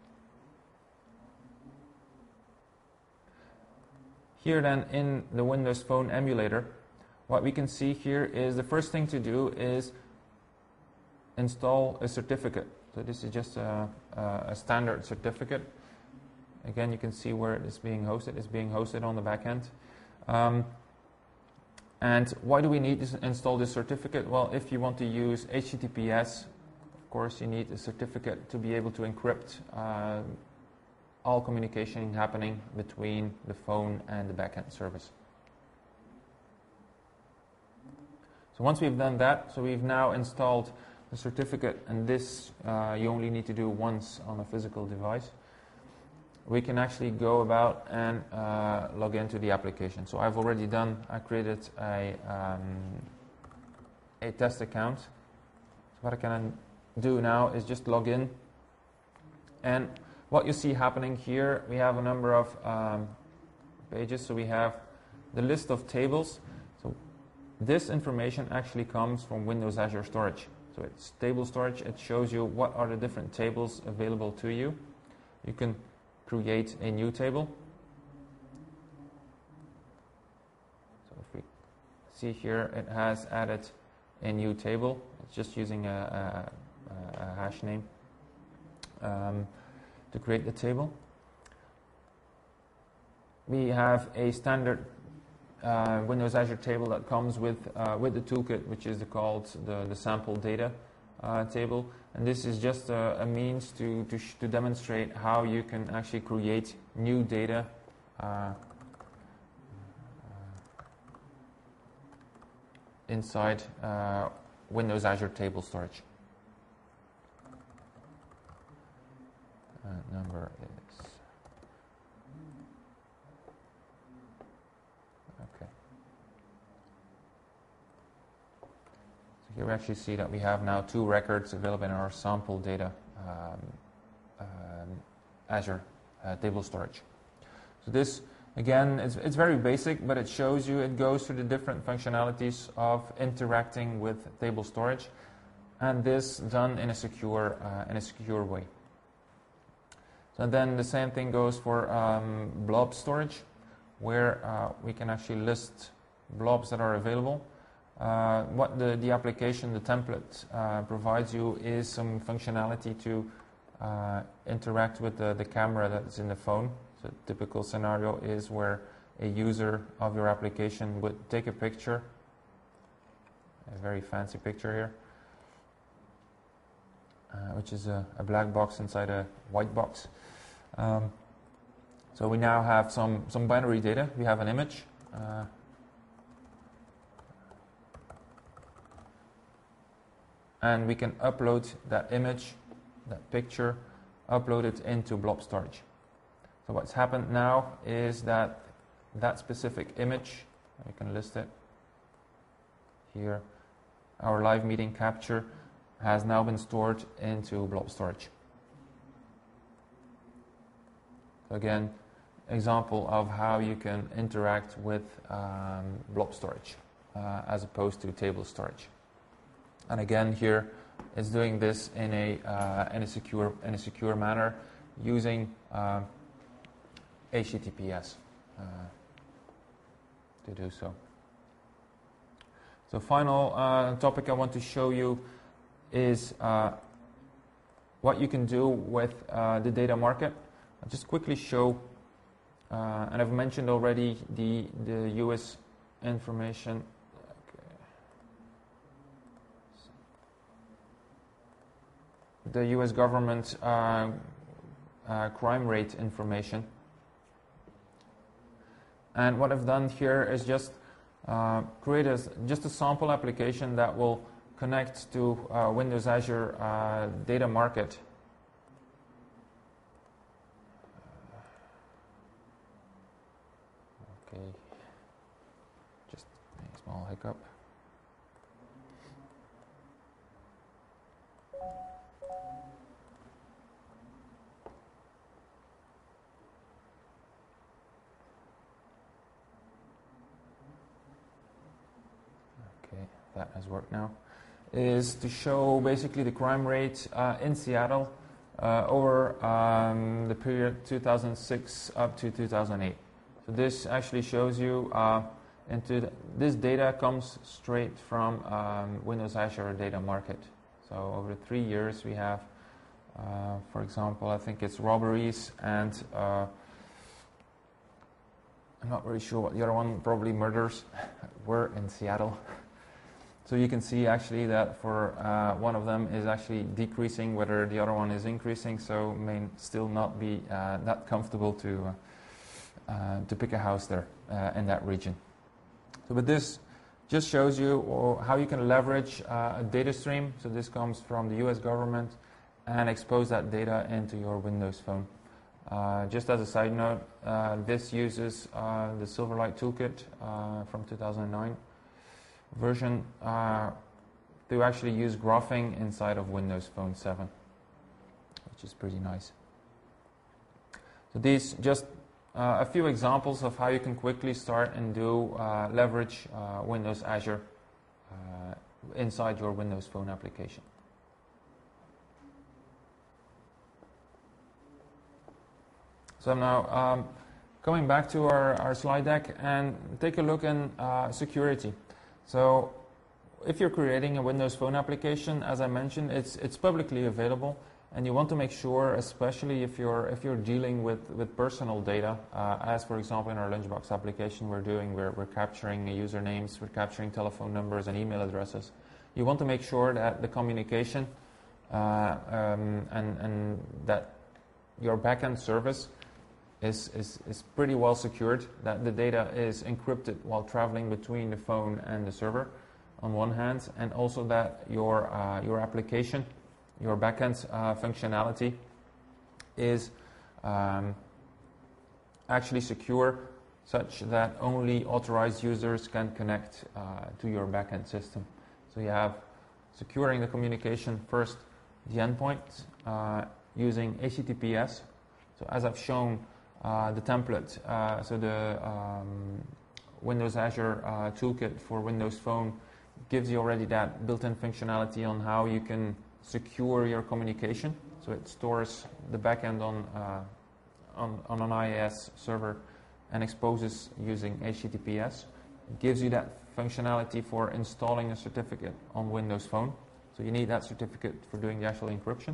Here then in the Windows Phone emulator, what we can see here is the first thing to do is install a certificate. So this is just a, a standard certificate. Again, you can see where it is being hosted. It's being hosted on the backend. Um, and why do we need to install this certificate? Well, if you want to use H T T P S, of course, you need a certificate to be able to encrypt uh, all communication happening between the phone and the backend service. So once we've done that, so we've now installed the certificate, and this uh, you only need to do once on a physical device. We can actually go about and uh, log into the application. So I've already done, I created a, um, a test account. So what I can do now is just log in, and what you see happening here, we have a number of um, pages. So we have the list of tables. So this information actually comes from Windows Azure Storage. So it's table storage. It shows you what are the different tables available to you. You can create a new table. So if we see here, it has added a new table. It's just using a, a, a hash name um, to create the table. We have a standard uh, Windows Azure table that comes with uh, with the toolkit, which is called the, the sample data uh, table, and this is just a, a means to, to, sh to demonstrate how you can actually create new data uh, inside uh, Windows Azure Table Storage. Uh, number is okay. So here we actually see that we have now two records available in our sample data um, um, Azure uh, Table Storage. So this, again, it's, it's very basic, but it shows you, it goes through the different functionalities of interacting with table storage, and this done in a secure, uh, in a secure way. So then the same thing goes for um, blob storage, where uh, we can actually list blobs that are available. Uh, what the, the application, the template, uh, provides you is some functionality to uh, interact with the, the camera that's in the phone. So a typical scenario is where a user of your application would take a picture, a very fancy picture here, uh, which is a, a black box inside a white box. Um, so we now have some, some binary data. We have an image. Uh, and we can upload that image, that picture, upload it into blob storage. So what's happened now is that that specific image, you can list it here, our live meeting capture has now been stored into blob storage. So again, example of how you can interact with um, blob storage uh, as opposed to table storage. And again, here it's doing this in a uh, in a secure in a secure manner using uh, H T T P S uh, to do so. So final uh, topic I want to show you is uh, what you can do with uh, the data market. I'll just quickly show, uh, and I've mentioned already the, the U S information. Okay. The U S government uh, uh, crime rate information. And what I've done here is just uh, create a, just a sample application that will connect to uh, Windows Azure uh, Data Market. Okay, just a small hiccup. That has worked now, is to show basically the crime rate uh, in Seattle uh, over um, the period two thousand six up to two thousand eight. So this actually shows you uh, into the, this data comes straight from um, Windows Azure Data Market. So over three years we have, uh, for example, I think it's robberies and uh, I'm not really sure what the other one, probably murders, were in Seattle. So you can see actually that for uh, one of them is actually decreasing, whether the other one is increasing, so may still not be uh, that comfortable to uh, uh, to pick a house there uh, in that region. So but this just shows you or how you can leverage uh, a data stream. So this comes from the U S government and expose that data into your Windows phone. Uh, just as a side note, uh, this uses uh, the Silverlight Toolkit uh, from two thousand nine. Version uh, to actually use graphing inside of Windows Phone seven, which is pretty nice. So these just uh, a few examples of how you can quickly start and do uh, leverage uh, Windows Azure uh, inside your Windows Phone application. So now um, coming back to our, our slide deck and take a look in uh, security. So if you're creating a Windows Phone application, as I mentioned, it's it's publicly available, and you want to make sure, especially if you're if you're dealing with, with personal data, uh, as for example in our Lunchbox application we're doing, we're, we're capturing usernames, we're capturing telephone numbers and email addresses. you want to make sure that the communication uh, um, and, and that your backend service is, is, is pretty well secured, that the data is encrypted while traveling between the phone and the server on one hand, and also that your, uh, your application, your backend uh, functionality is um, actually secure, such that only authorized users can connect uh, to your backend system. So you have securing the communication first, the endpoint, uh, using H T T P S. So as I've shown, uh, the template, uh, so the um, Windows Azure uh, toolkit for Windows Phone gives you already that built-in functionality on how you can secure your communication. So it stores the backend on, uh, on, on an I I S server and exposes using H T T P S. It gives you that functionality for installing a certificate on Windows Phone. So you need that certificate for doing the actual encryption.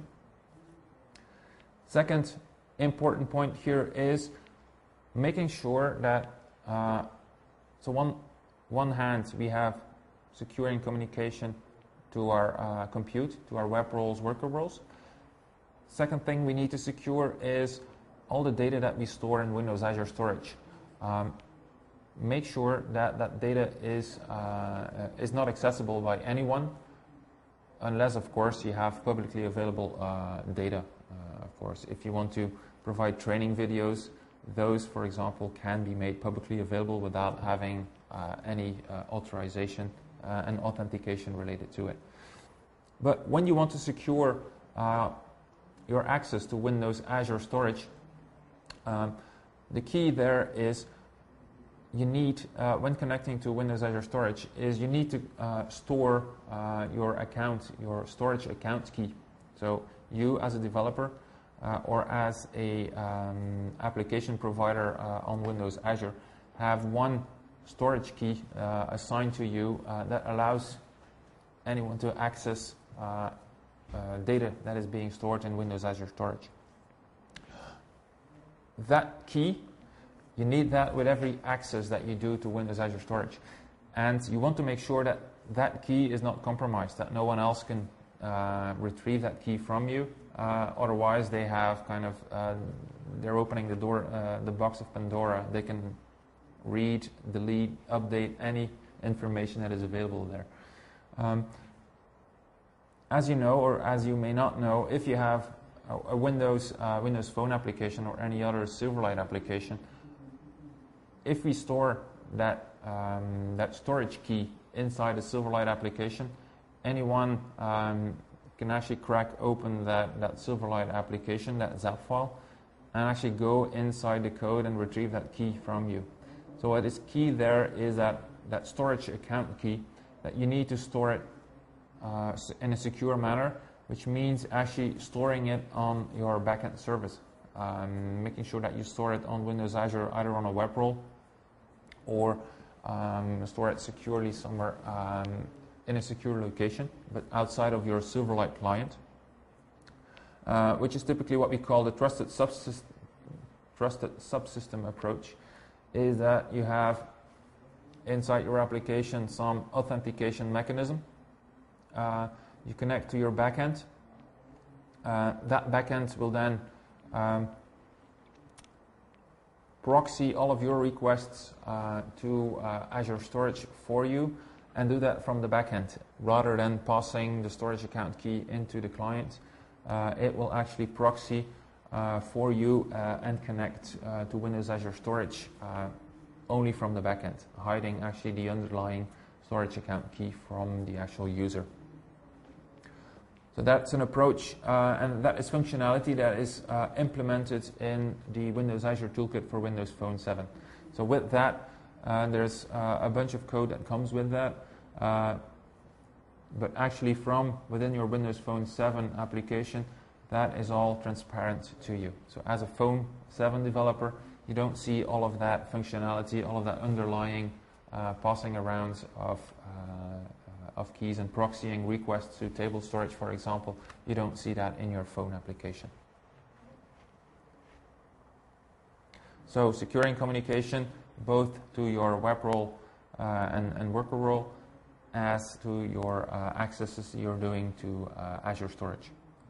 Second important point here is making sure that, uh, so one, one hand we have securing communication to our uh, compute, to our web roles, worker roles. Second thing we need to secure is all the data that we store in Windows Azure Storage. Um, make sure that that data is, uh, is not accessible by anyone, unless, of course, you have publicly available uh, data. Uh, of course, if you want to provide training videos, those, for example, can be made publicly available without having uh, any uh, authorization uh, and authentication related to it. But when you want to secure uh, your access to Windows Azure Storage, um, the key there is you need, uh, when connecting to Windows Azure Storage, is you need to uh, store uh, your account, your storage account key. So you as a developer uh, or as a um, application provider uh, on Windows Azure have one storage key uh, assigned to you uh, that allows anyone to access uh, uh, data that is being stored in Windows Azure Storage. That key, you need that with every access that you do to Windows Azure Storage. And you want to make sure that that key is not compromised, that no one else can uh, retrieve that key from you. Uh, otherwise, they have kind of, uh, they're opening the door, uh, the box of Pandora. They can read, delete, update any information that is available there. Um, as you know, or as you may not know, if you have a, a Windows, uh, Windows Phone application or any other Silverlight application, if we store that, um, that storage key inside the Silverlight application, anyone um, can actually crack open that, that Silverlight application, that zap file, and actually go inside the code and retrieve that key from you. So what is key there is that, that storage account key, that you need to store it uh, in a secure manner, which means actually storing it on your backend service, um, making sure that you store it on Windows Azure, either on a web role or um, store it securely somewhere um, in a secure location, but outside of your Silverlight client, uh, which is typically what we call the trusted subsystem, trusted subsystem approach, is that you have inside your application some authentication mechanism. Uh, you connect to your backend. Uh, that backend will then um, proxy all of your requests uh, to uh, Azure Storage for you and do that from the backend. Rather than passing the storage account key into the client, uh, it will actually proxy uh, for you uh, and connect uh, to Windows Azure Storage uh, only from the backend, hiding actually the underlying storage account key from the actual user. So that's an approach, uh, and that is functionality that is uh, implemented in the Windows Azure Toolkit for Windows Phone seven. So with that, uh, there's uh, a bunch of code that comes with that, uh, but actually from within your Windows Phone seven application, that is all transparent to you. So as a Phone seven developer, you don't see all of that functionality, all of that underlying uh, passing around of uh, of keys and proxying requests to table storage, for example. You don't see that in your phone application. So securing communication both to your web role uh, and, and worker role, as to your uh, accesses you're doing to uh, Azure Storage.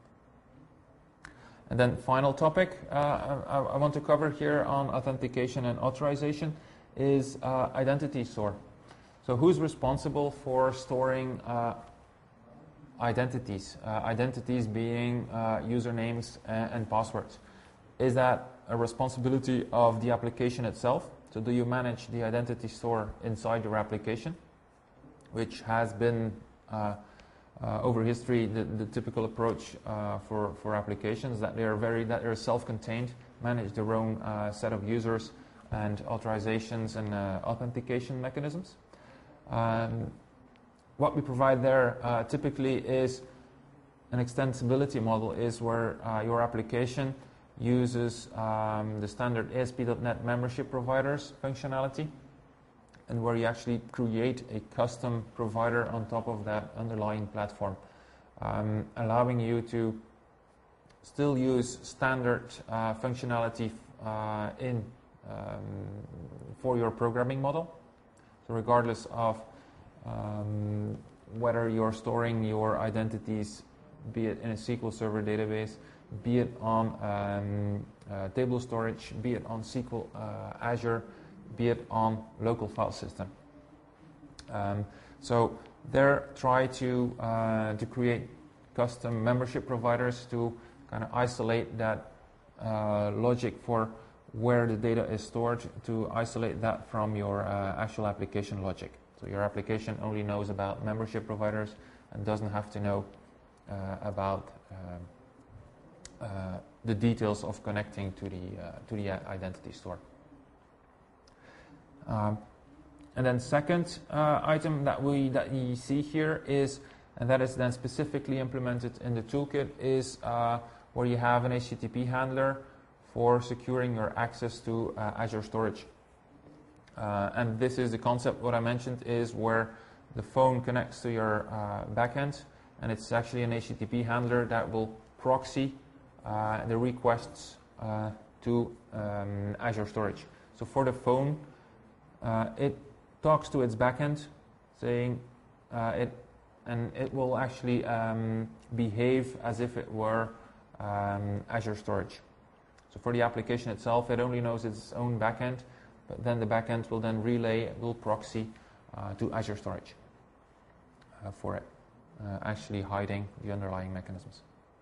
And then final topic uh, I, I want to cover here on authentication and authorization is uh, identity store. So who's responsible for storing uh, identities? Uh, identities being uh, usernames and, and passwords. Is that a responsibility of the application itself? So do you manage the identity store inside your application, which has been uh, uh, over history the, the typical approach uh, for, for applications, that they are very that they're self-contained, manage their own uh, set of users and authorizations and uh, authentication mechanisms. Um, what we provide there uh, typically is an extensibility model, is where uh, your application uses um, the standard A S P dot net membership providers functionality, and where you actually create a custom provider on top of that underlying platform, um, allowing you to still use standard uh, functionality uh, in um, for your programming model. So regardless of um, whether you're storing your identities, be it in a S Q L Server database, be it on um, uh, table storage, be it on S Q L uh, Azure, be it on local file system. Um, so there, try to uh, to create custom membership providers to kind of isolate that uh, logic for where the data is stored, to isolate that from your uh, actual application logic. So your application only knows about membership providers and doesn't have to know uh, about um, uh, the details of connecting to the uh, to the identity store. Um, and then second uh, item that we that you see here is, and that is then specifically implemented in the toolkit, is uh, where you have an H T T P handler for securing your access to uh, Azure Storage. Uh, and this is the concept, what I mentioned, is where the phone connects to your uh, backend, and it's actually an H T T P handler that will proxy uh, the requests uh, to um, Azure Storage. So for the phone, uh, it talks to its backend, saying uh, it, and it will actually um, behave as if it were um, Azure Storage. So for the application itself, it only knows its own backend, but then the backend will then relay, will proxy uh, to Azure Storage uh, for it, uh, actually hiding the underlying mechanisms.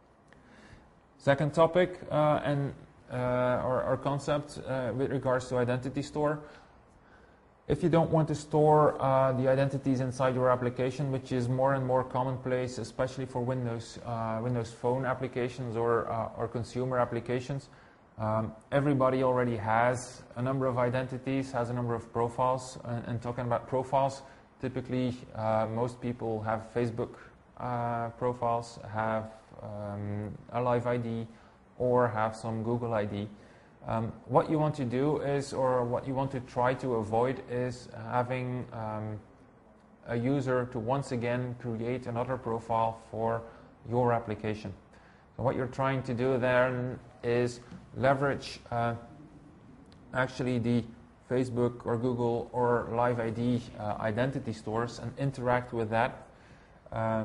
Second topic uh, and uh, or, or concept uh, with regards to identity store. If you don't want to store uh, the identities inside your application, which is more and more commonplace, especially for Windows uh, Windows Phone applications or uh, or consumer applications. Um, everybody already has a number of identities, has a number of profiles, and, and talking about profiles, typically uh, most people have Facebook uh, profiles, have um, a Live I D, or have some Google I D. Um, what you want to do is, or what you want to try to avoid, is having um, a user to once again create another profile for your application. So what you're trying to do there is leverage uh, actually the Facebook or Google or Live I D uh, identity stores and interact with that. Uh,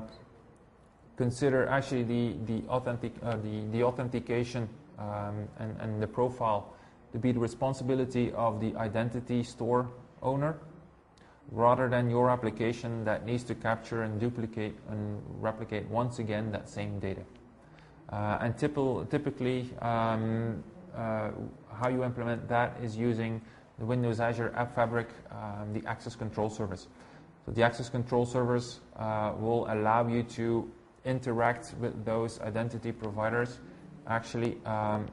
consider actually the the authentic uh, the the authentication um, and and the profile to be the responsibility of the identity store owner, rather than your application that needs to capture and duplicate and replicate once again that same data. Uh, and typical, typically, um, uh, how you implement that is using the Windows Azure App Fabric, um, the Access Control Service. So the Access Control Service uh, will allow you to interact with those identity providers, actually um,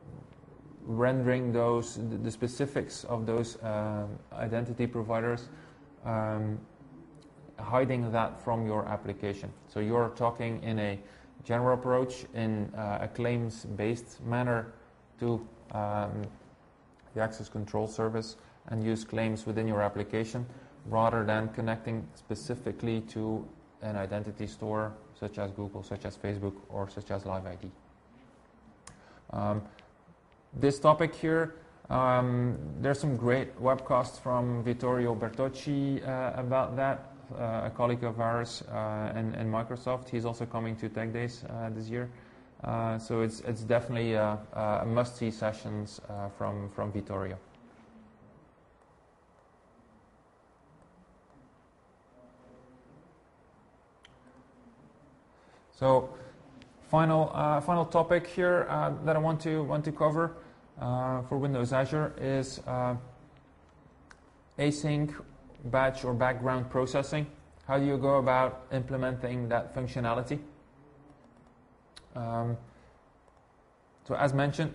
rendering those the, the specifics of those uh, identity providers, um, hiding that from your application. So you're talking in a general approach, in uh, a claims-based manner to um, the Access Control Service, and use claims within your application rather than connecting specifically to an identity store such as Google, such as Facebook, or such as Live I D. Um, this topic here, um, there's some great webcasts from Vittorio Bertocci uh, about that. uh, a colleague of ours uh, in, in Microsoft. He's also coming to Tech Days uh, this year. Uh, so it's it's definitely uh, uh, must-see sessions uh, from from Vittorio. So, final uh, final topic here uh, that I want to want to cover uh, for Windows Azure is uh, async batch or background processing. How do you go about implementing that functionality? Um, so as mentioned,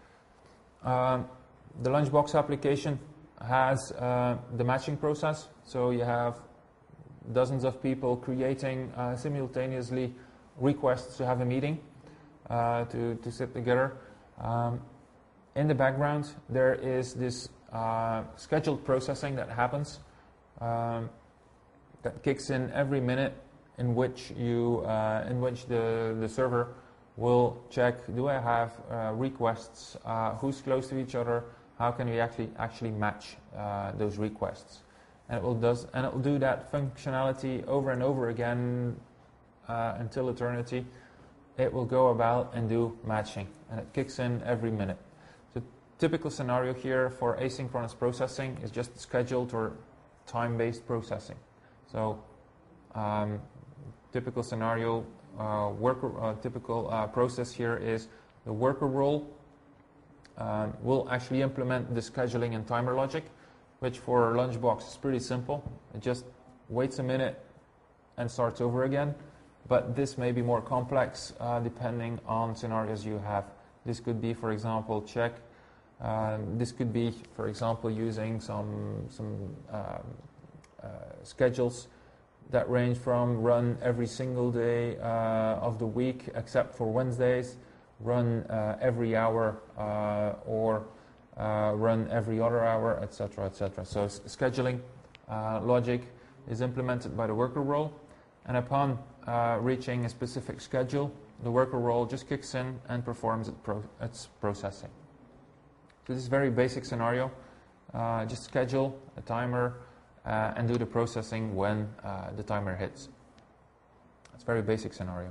uh, the Lunchbox application has uh, the matching process. So you have dozens of people creating uh, simultaneously requests to have a meeting, uh, to, to sit together. Um, in the background, there is this uh, scheduled processing that happens um, that kicks in every minute in which you, uh, in which the, the server will check, do I have uh, requests, uh, who's close to each other, how can we actually actually match uh, those requests. And it will does and it will do that functionality over and over again uh, until eternity. It will go about and do matching, and it kicks in every minute. The typical scenario here for asynchronous processing is just scheduled or time-based processing. So um, typical scenario, uh, worker, uh, typical uh, process here is the worker role uh, will actually implement the scheduling and timer logic, which for Lunchbox is pretty simple. It just waits a minute and starts over again. But this may be more complex uh, depending on scenarios you have. This could be, for example, check. Uh, this could be, for example, using some some um, uh, schedules that range from run every single day uh, of the week except for Wednesdays, run uh, every hour, uh, or uh, run every other hour, et cetera, et cetera. So scheduling uh, logic is implemented by the worker role, and upon uh, reaching a specific schedule, the worker role just kicks in and performs it pro its processing. So this is a very basic scenario. Uh, just schedule a timer uh, and do the processing when uh, the timer hits. It's a very basic scenario.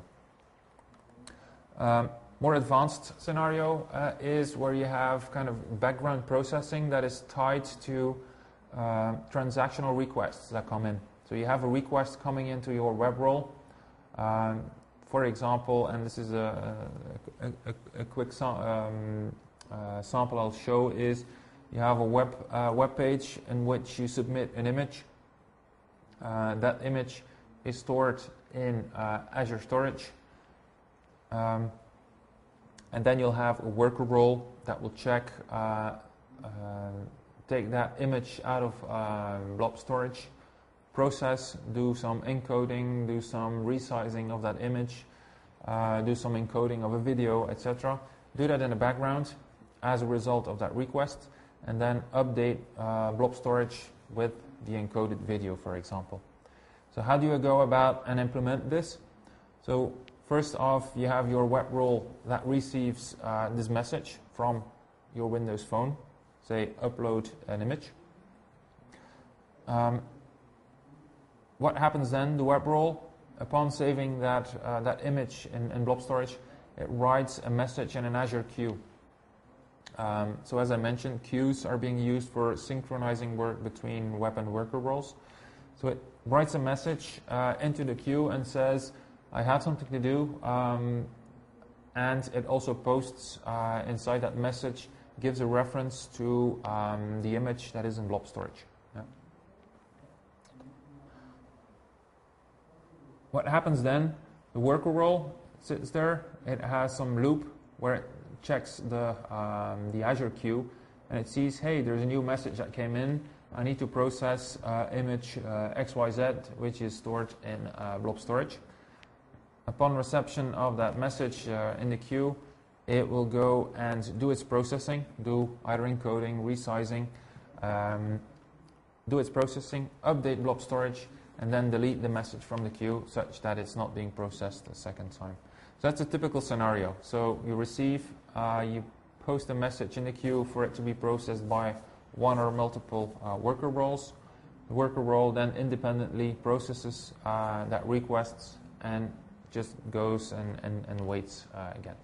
Um, more advanced scenario uh, is where you have kind of background processing that is tied to uh, transactional requests that come in. So you have a request coming into your web role. Um, for example, and this is a, a, a, a quick um, uh, sample I'll show, is you have a web, uh, web page in which you submit an image. Uh, that image is stored in uh, Azure Storage. Um, and then you'll have a worker role that will check, uh, uh, take that image out of uh, blob storage, process, do some encoding, do some resizing of that image, uh, do some encoding of a video, et cetera. Do that in the background as a result of that request, and then update uh, blob storage with the encoded video, for example. So how do you go about and implement this? So first off, you have your web role that receives uh, this message from your Windows phone, say upload an image. Um, what happens then? The web role, upon saving that, uh, that image in, in blob storage, it writes a message in an Azure queue. Um, so as I mentioned, queues are being used for synchronizing work between web and worker roles. So it writes a message uh, into the queue and says, I have something to do, um, and it also posts uh, inside that message, gives a reference to um, the image that is in blob storage. Yeah. What happens then? The worker role sits there. It has some loop where it checks the, um, the Azure queue, and it sees, hey, there's a new message that came in. I need to process uh, image uh, X Y Z, which is stored in uh, blob storage. Upon reception of that message uh, in the queue, it will go and do its processing, do either encoding, resizing, um, do its processing, update blob storage, and then delete the message from the queue such that it's not being processed a second time. So that's a typical scenario. So you receive, uh, you post a message in the queue for it to be processed by one or multiple uh, worker roles. The worker role then independently processes uh, that requests and just goes and, and, and waits uh, again.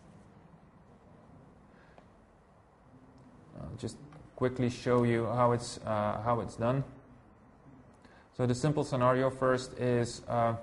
I'll just quickly show you how it's, uh, how it's done. So the simple scenario first is uh,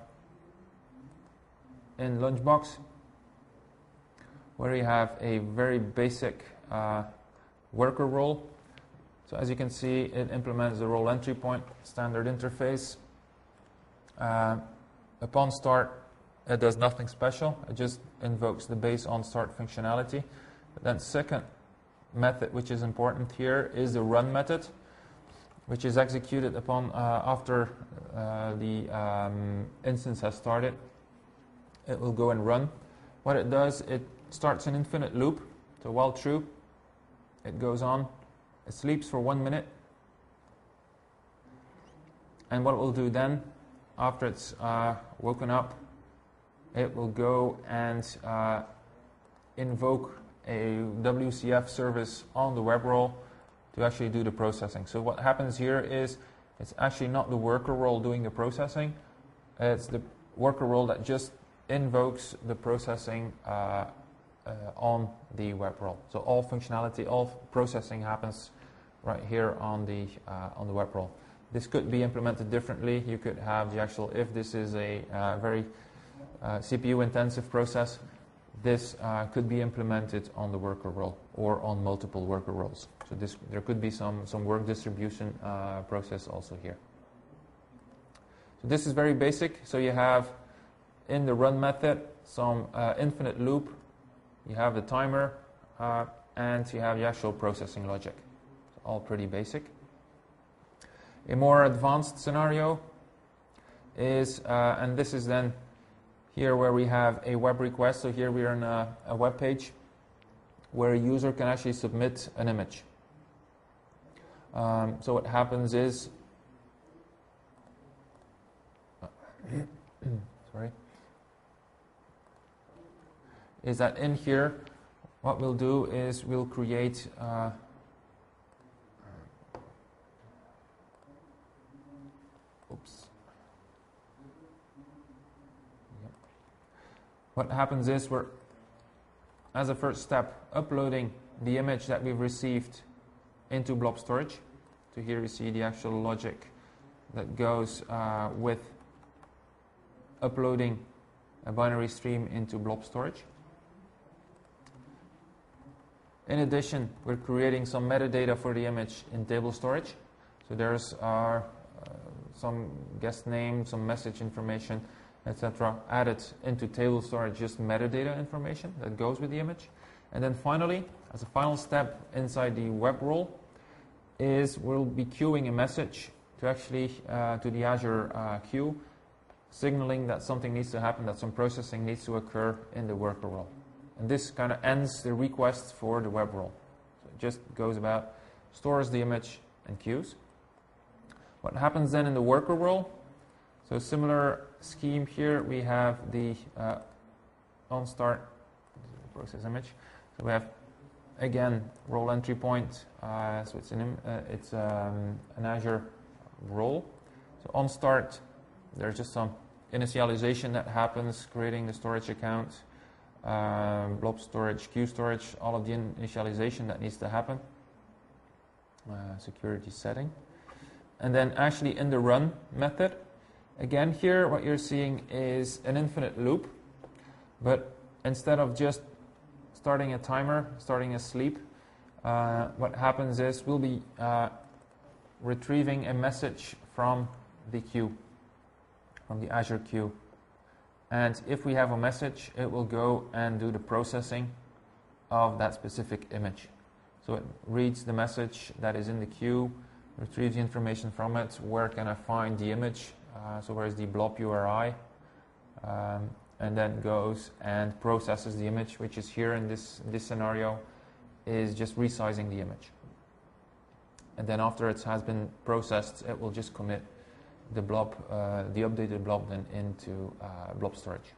in Lunchbox, where you have a very basic uh, worker role. So as you can see, it implements the role entry point standard interface. Uh, upon start, it does nothing special. It just invokes the base on start functionality. But then second method, which is important here, is the run method, which is executed upon uh, after uh, the um, instance has started. It will go and run. What it does, it starts an infinite loop. So while true, it goes on. It sleeps for one minute. And what it will do then, after it's uh, woken up, it will go and uh, invoke a W C F service on the web role to actually do the processing. So what happens here is it's actually not the worker role doing the processing. It's the worker role that just invokes the processing uh, uh, on the web role. So all functionality, all processing happens right here on the uh, on the web role. This could be implemented differently. You could have the actual, if this is a uh, very uh, C P U intensive process, this uh, could be implemented on the worker role or on multiple worker roles. So this, there could be some, some work distribution uh, process also here. So this is very basic. So you have in the run method some uh, infinite loop, you have the timer, uh, and you have the actual processing logic. So all pretty basic. A more advanced scenario is, uh, and this is then here where we have a web request. So here we are in a, a web page where a user can actually submit an image. Um, so what happens is, sorry, is that in here, what we'll do is we'll create uh, oops. Yep. What happens is we're, as a first step, uploading the image that we've received into blob storage. So here you see the actual logic that goes uh, with uploading a binary stream into blob storage. In addition, we're creating some metadata for the image in table storage. So there's our uh, some guest name, some message information, et cetera, added into table storage, just metadata information that goes with the image. And then finally, as a final step inside the web role, is we'll be queuing a message to actually uh, to the Azure uh, queue, signaling that something needs to happen, that some processing needs to occur in the worker role. And this kind of ends the requests for the web role. So it just goes about, stores the image and queues. What happens then in the worker role? So similar scheme here, we have the uh, on start process image. So we have again role entry point. Uh, so it's an uh, it's um, an Azure role. So on start, there's just some initialization that happens, creating the storage account, um, blob storage, queue storage, all of the initialization that needs to happen. Uh, security setting, and then actually in the run method. Again, here what you're seeing is an infinite loop, but instead of just starting a timer, starting a sleep, uh, what happens is we'll be uh, retrieving a message from the queue, from the Azure queue. And if we have a message, it will go and do the processing of that specific image. So it reads the message that is in the queue, retrieves the information from it, where can I find the image, Uh, so where's the blob U R I, um, and then goes and processes the image, which is here in this, this scenario, is just resizing the image. And then after it has been processed, it will just commit the blob, uh, the updated blob then into uh, blob storage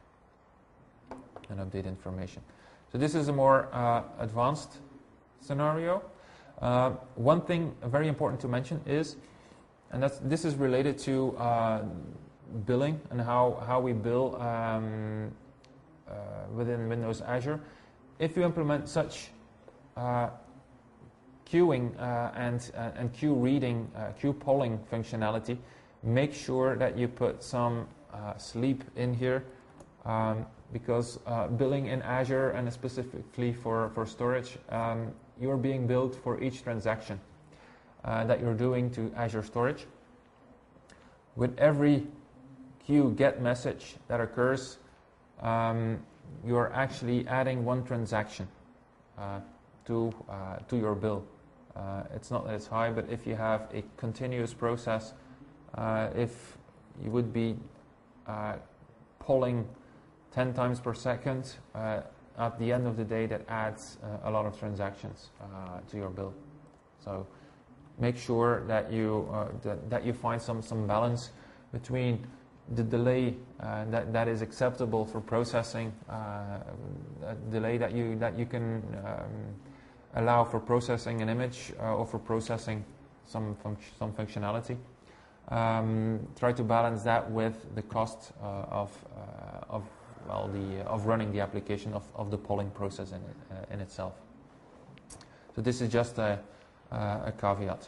and update information. So this is a more uh, advanced scenario. Uh, one thing very important to mention is and that's, this is related to uh, billing and how, how we bill um, uh, within Windows Azure. If you implement such uh, queuing uh, and, uh, and queue reading, uh, queue polling functionality, make sure that you put some uh, sleep in here, um, because uh, billing in Azure, and specifically for, for storage, um, you're being billed for each transaction uh, that you're doing to Azure Storage. With every queue get message that occurs, um, you're actually adding one transaction uh, to, uh, to your bill. Uh, it's not that it's high, but if you have a continuous process, uh, if you would be uh, polling ten times per second, uh, at the end of the day that adds uh, a lot of transactions uh, to your bill. So make sure that you, uh, that, that you find some, some balance between the delay uh, that, that is acceptable for processing, uh, a delay that you, that you can um, allow for processing an image uh, or for processing some, func some functionality. Um, try to balance that with the cost uh, of, uh, of, well, the, of running the application of, of the polling process in, it, uh, in itself. So this is just a, uh, a caveat.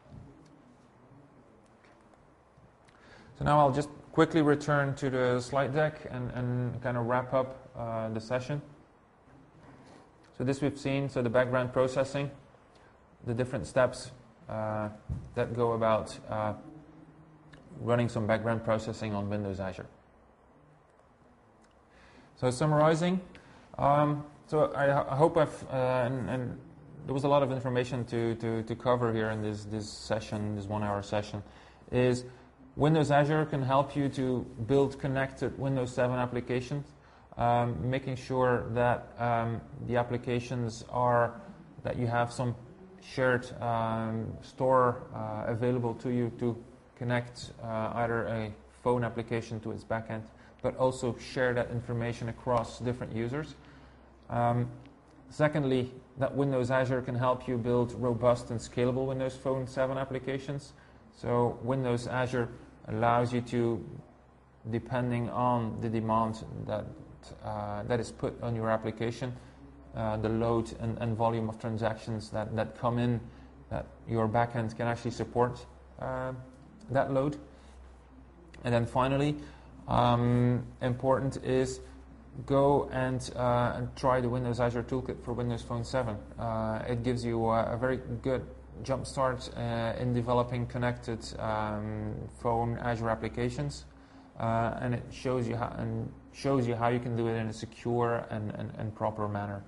So now I'll just quickly return to the slide deck and, and kind of wrap up uh, the session. So this we've seen, so the background processing, the different steps uh, that go about uh, running some background processing on Windows Azure. So summarizing, um, so I, I hope I've, uh, and, and there was a lot of information to, to, to cover here in this, this session, this one hour session, is Windows Azure can help you to build connected Windows seven applications, um, making sure that um, the applications are, that you have some shared um, store uh, available to you to connect uh, either a phone application to its backend, but also share that information across different users. Um, secondly, that Windows Azure can help you build robust and scalable Windows Phone seven applications. So Windows Azure allows you to, depending on the demand that, uh, that is put on your application, uh, the load and, and volume of transactions that, that come in, that your backend can actually support uh, that load. And then finally, um, important is go and, uh, and try the Windows Azure Toolkit for Windows Phone seven. Uh, it gives you a, a very good jump start uh, in developing connected um, phone Azure applications, uh, and it shows you how and shows you how you can do it in a secure and, and, and proper manner.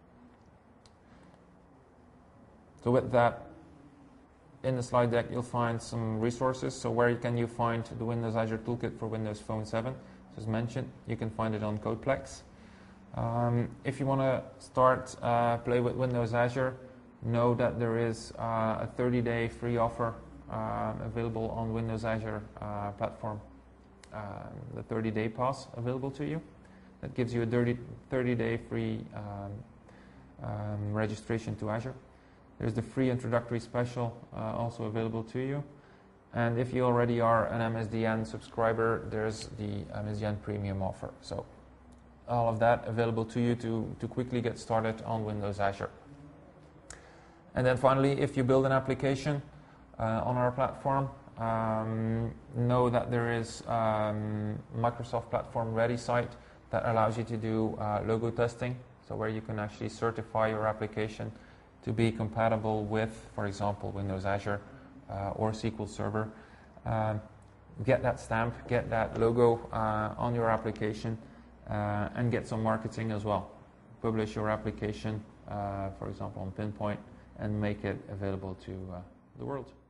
So with that, in the slide deck you'll find some resources. So where can you find the Windows Azure Toolkit for Windows Phone seven? As mentioned, you can find it on Codeplex. Um, if you want to start uh, play with Windows Azure, know that there is uh, a thirty day free offer uh, available on Windows Azure uh, platform. Uh, the thirty day pass available to you. That gives you a thirty day free um, um, registration to Azure. There's the free introductory special uh, also available to you. And if you already are an M S D N subscriber, there's the M S D N Premium offer. So all of that available to you to, to quickly get started on Windows Azure. And then finally, if you build an application uh, on our platform, um, know that there is um, Microsoft Platform Ready site that allows you to do uh, logo testing, so where you can actually certify your application to be compatible with, for example, Windows Azure uh, or S Q L Server. Um, get that stamp, get that logo uh, on your application, uh, and get some marketing as well. Publish your application, uh, for example, on Pinpoint, and make it available to uh, the world.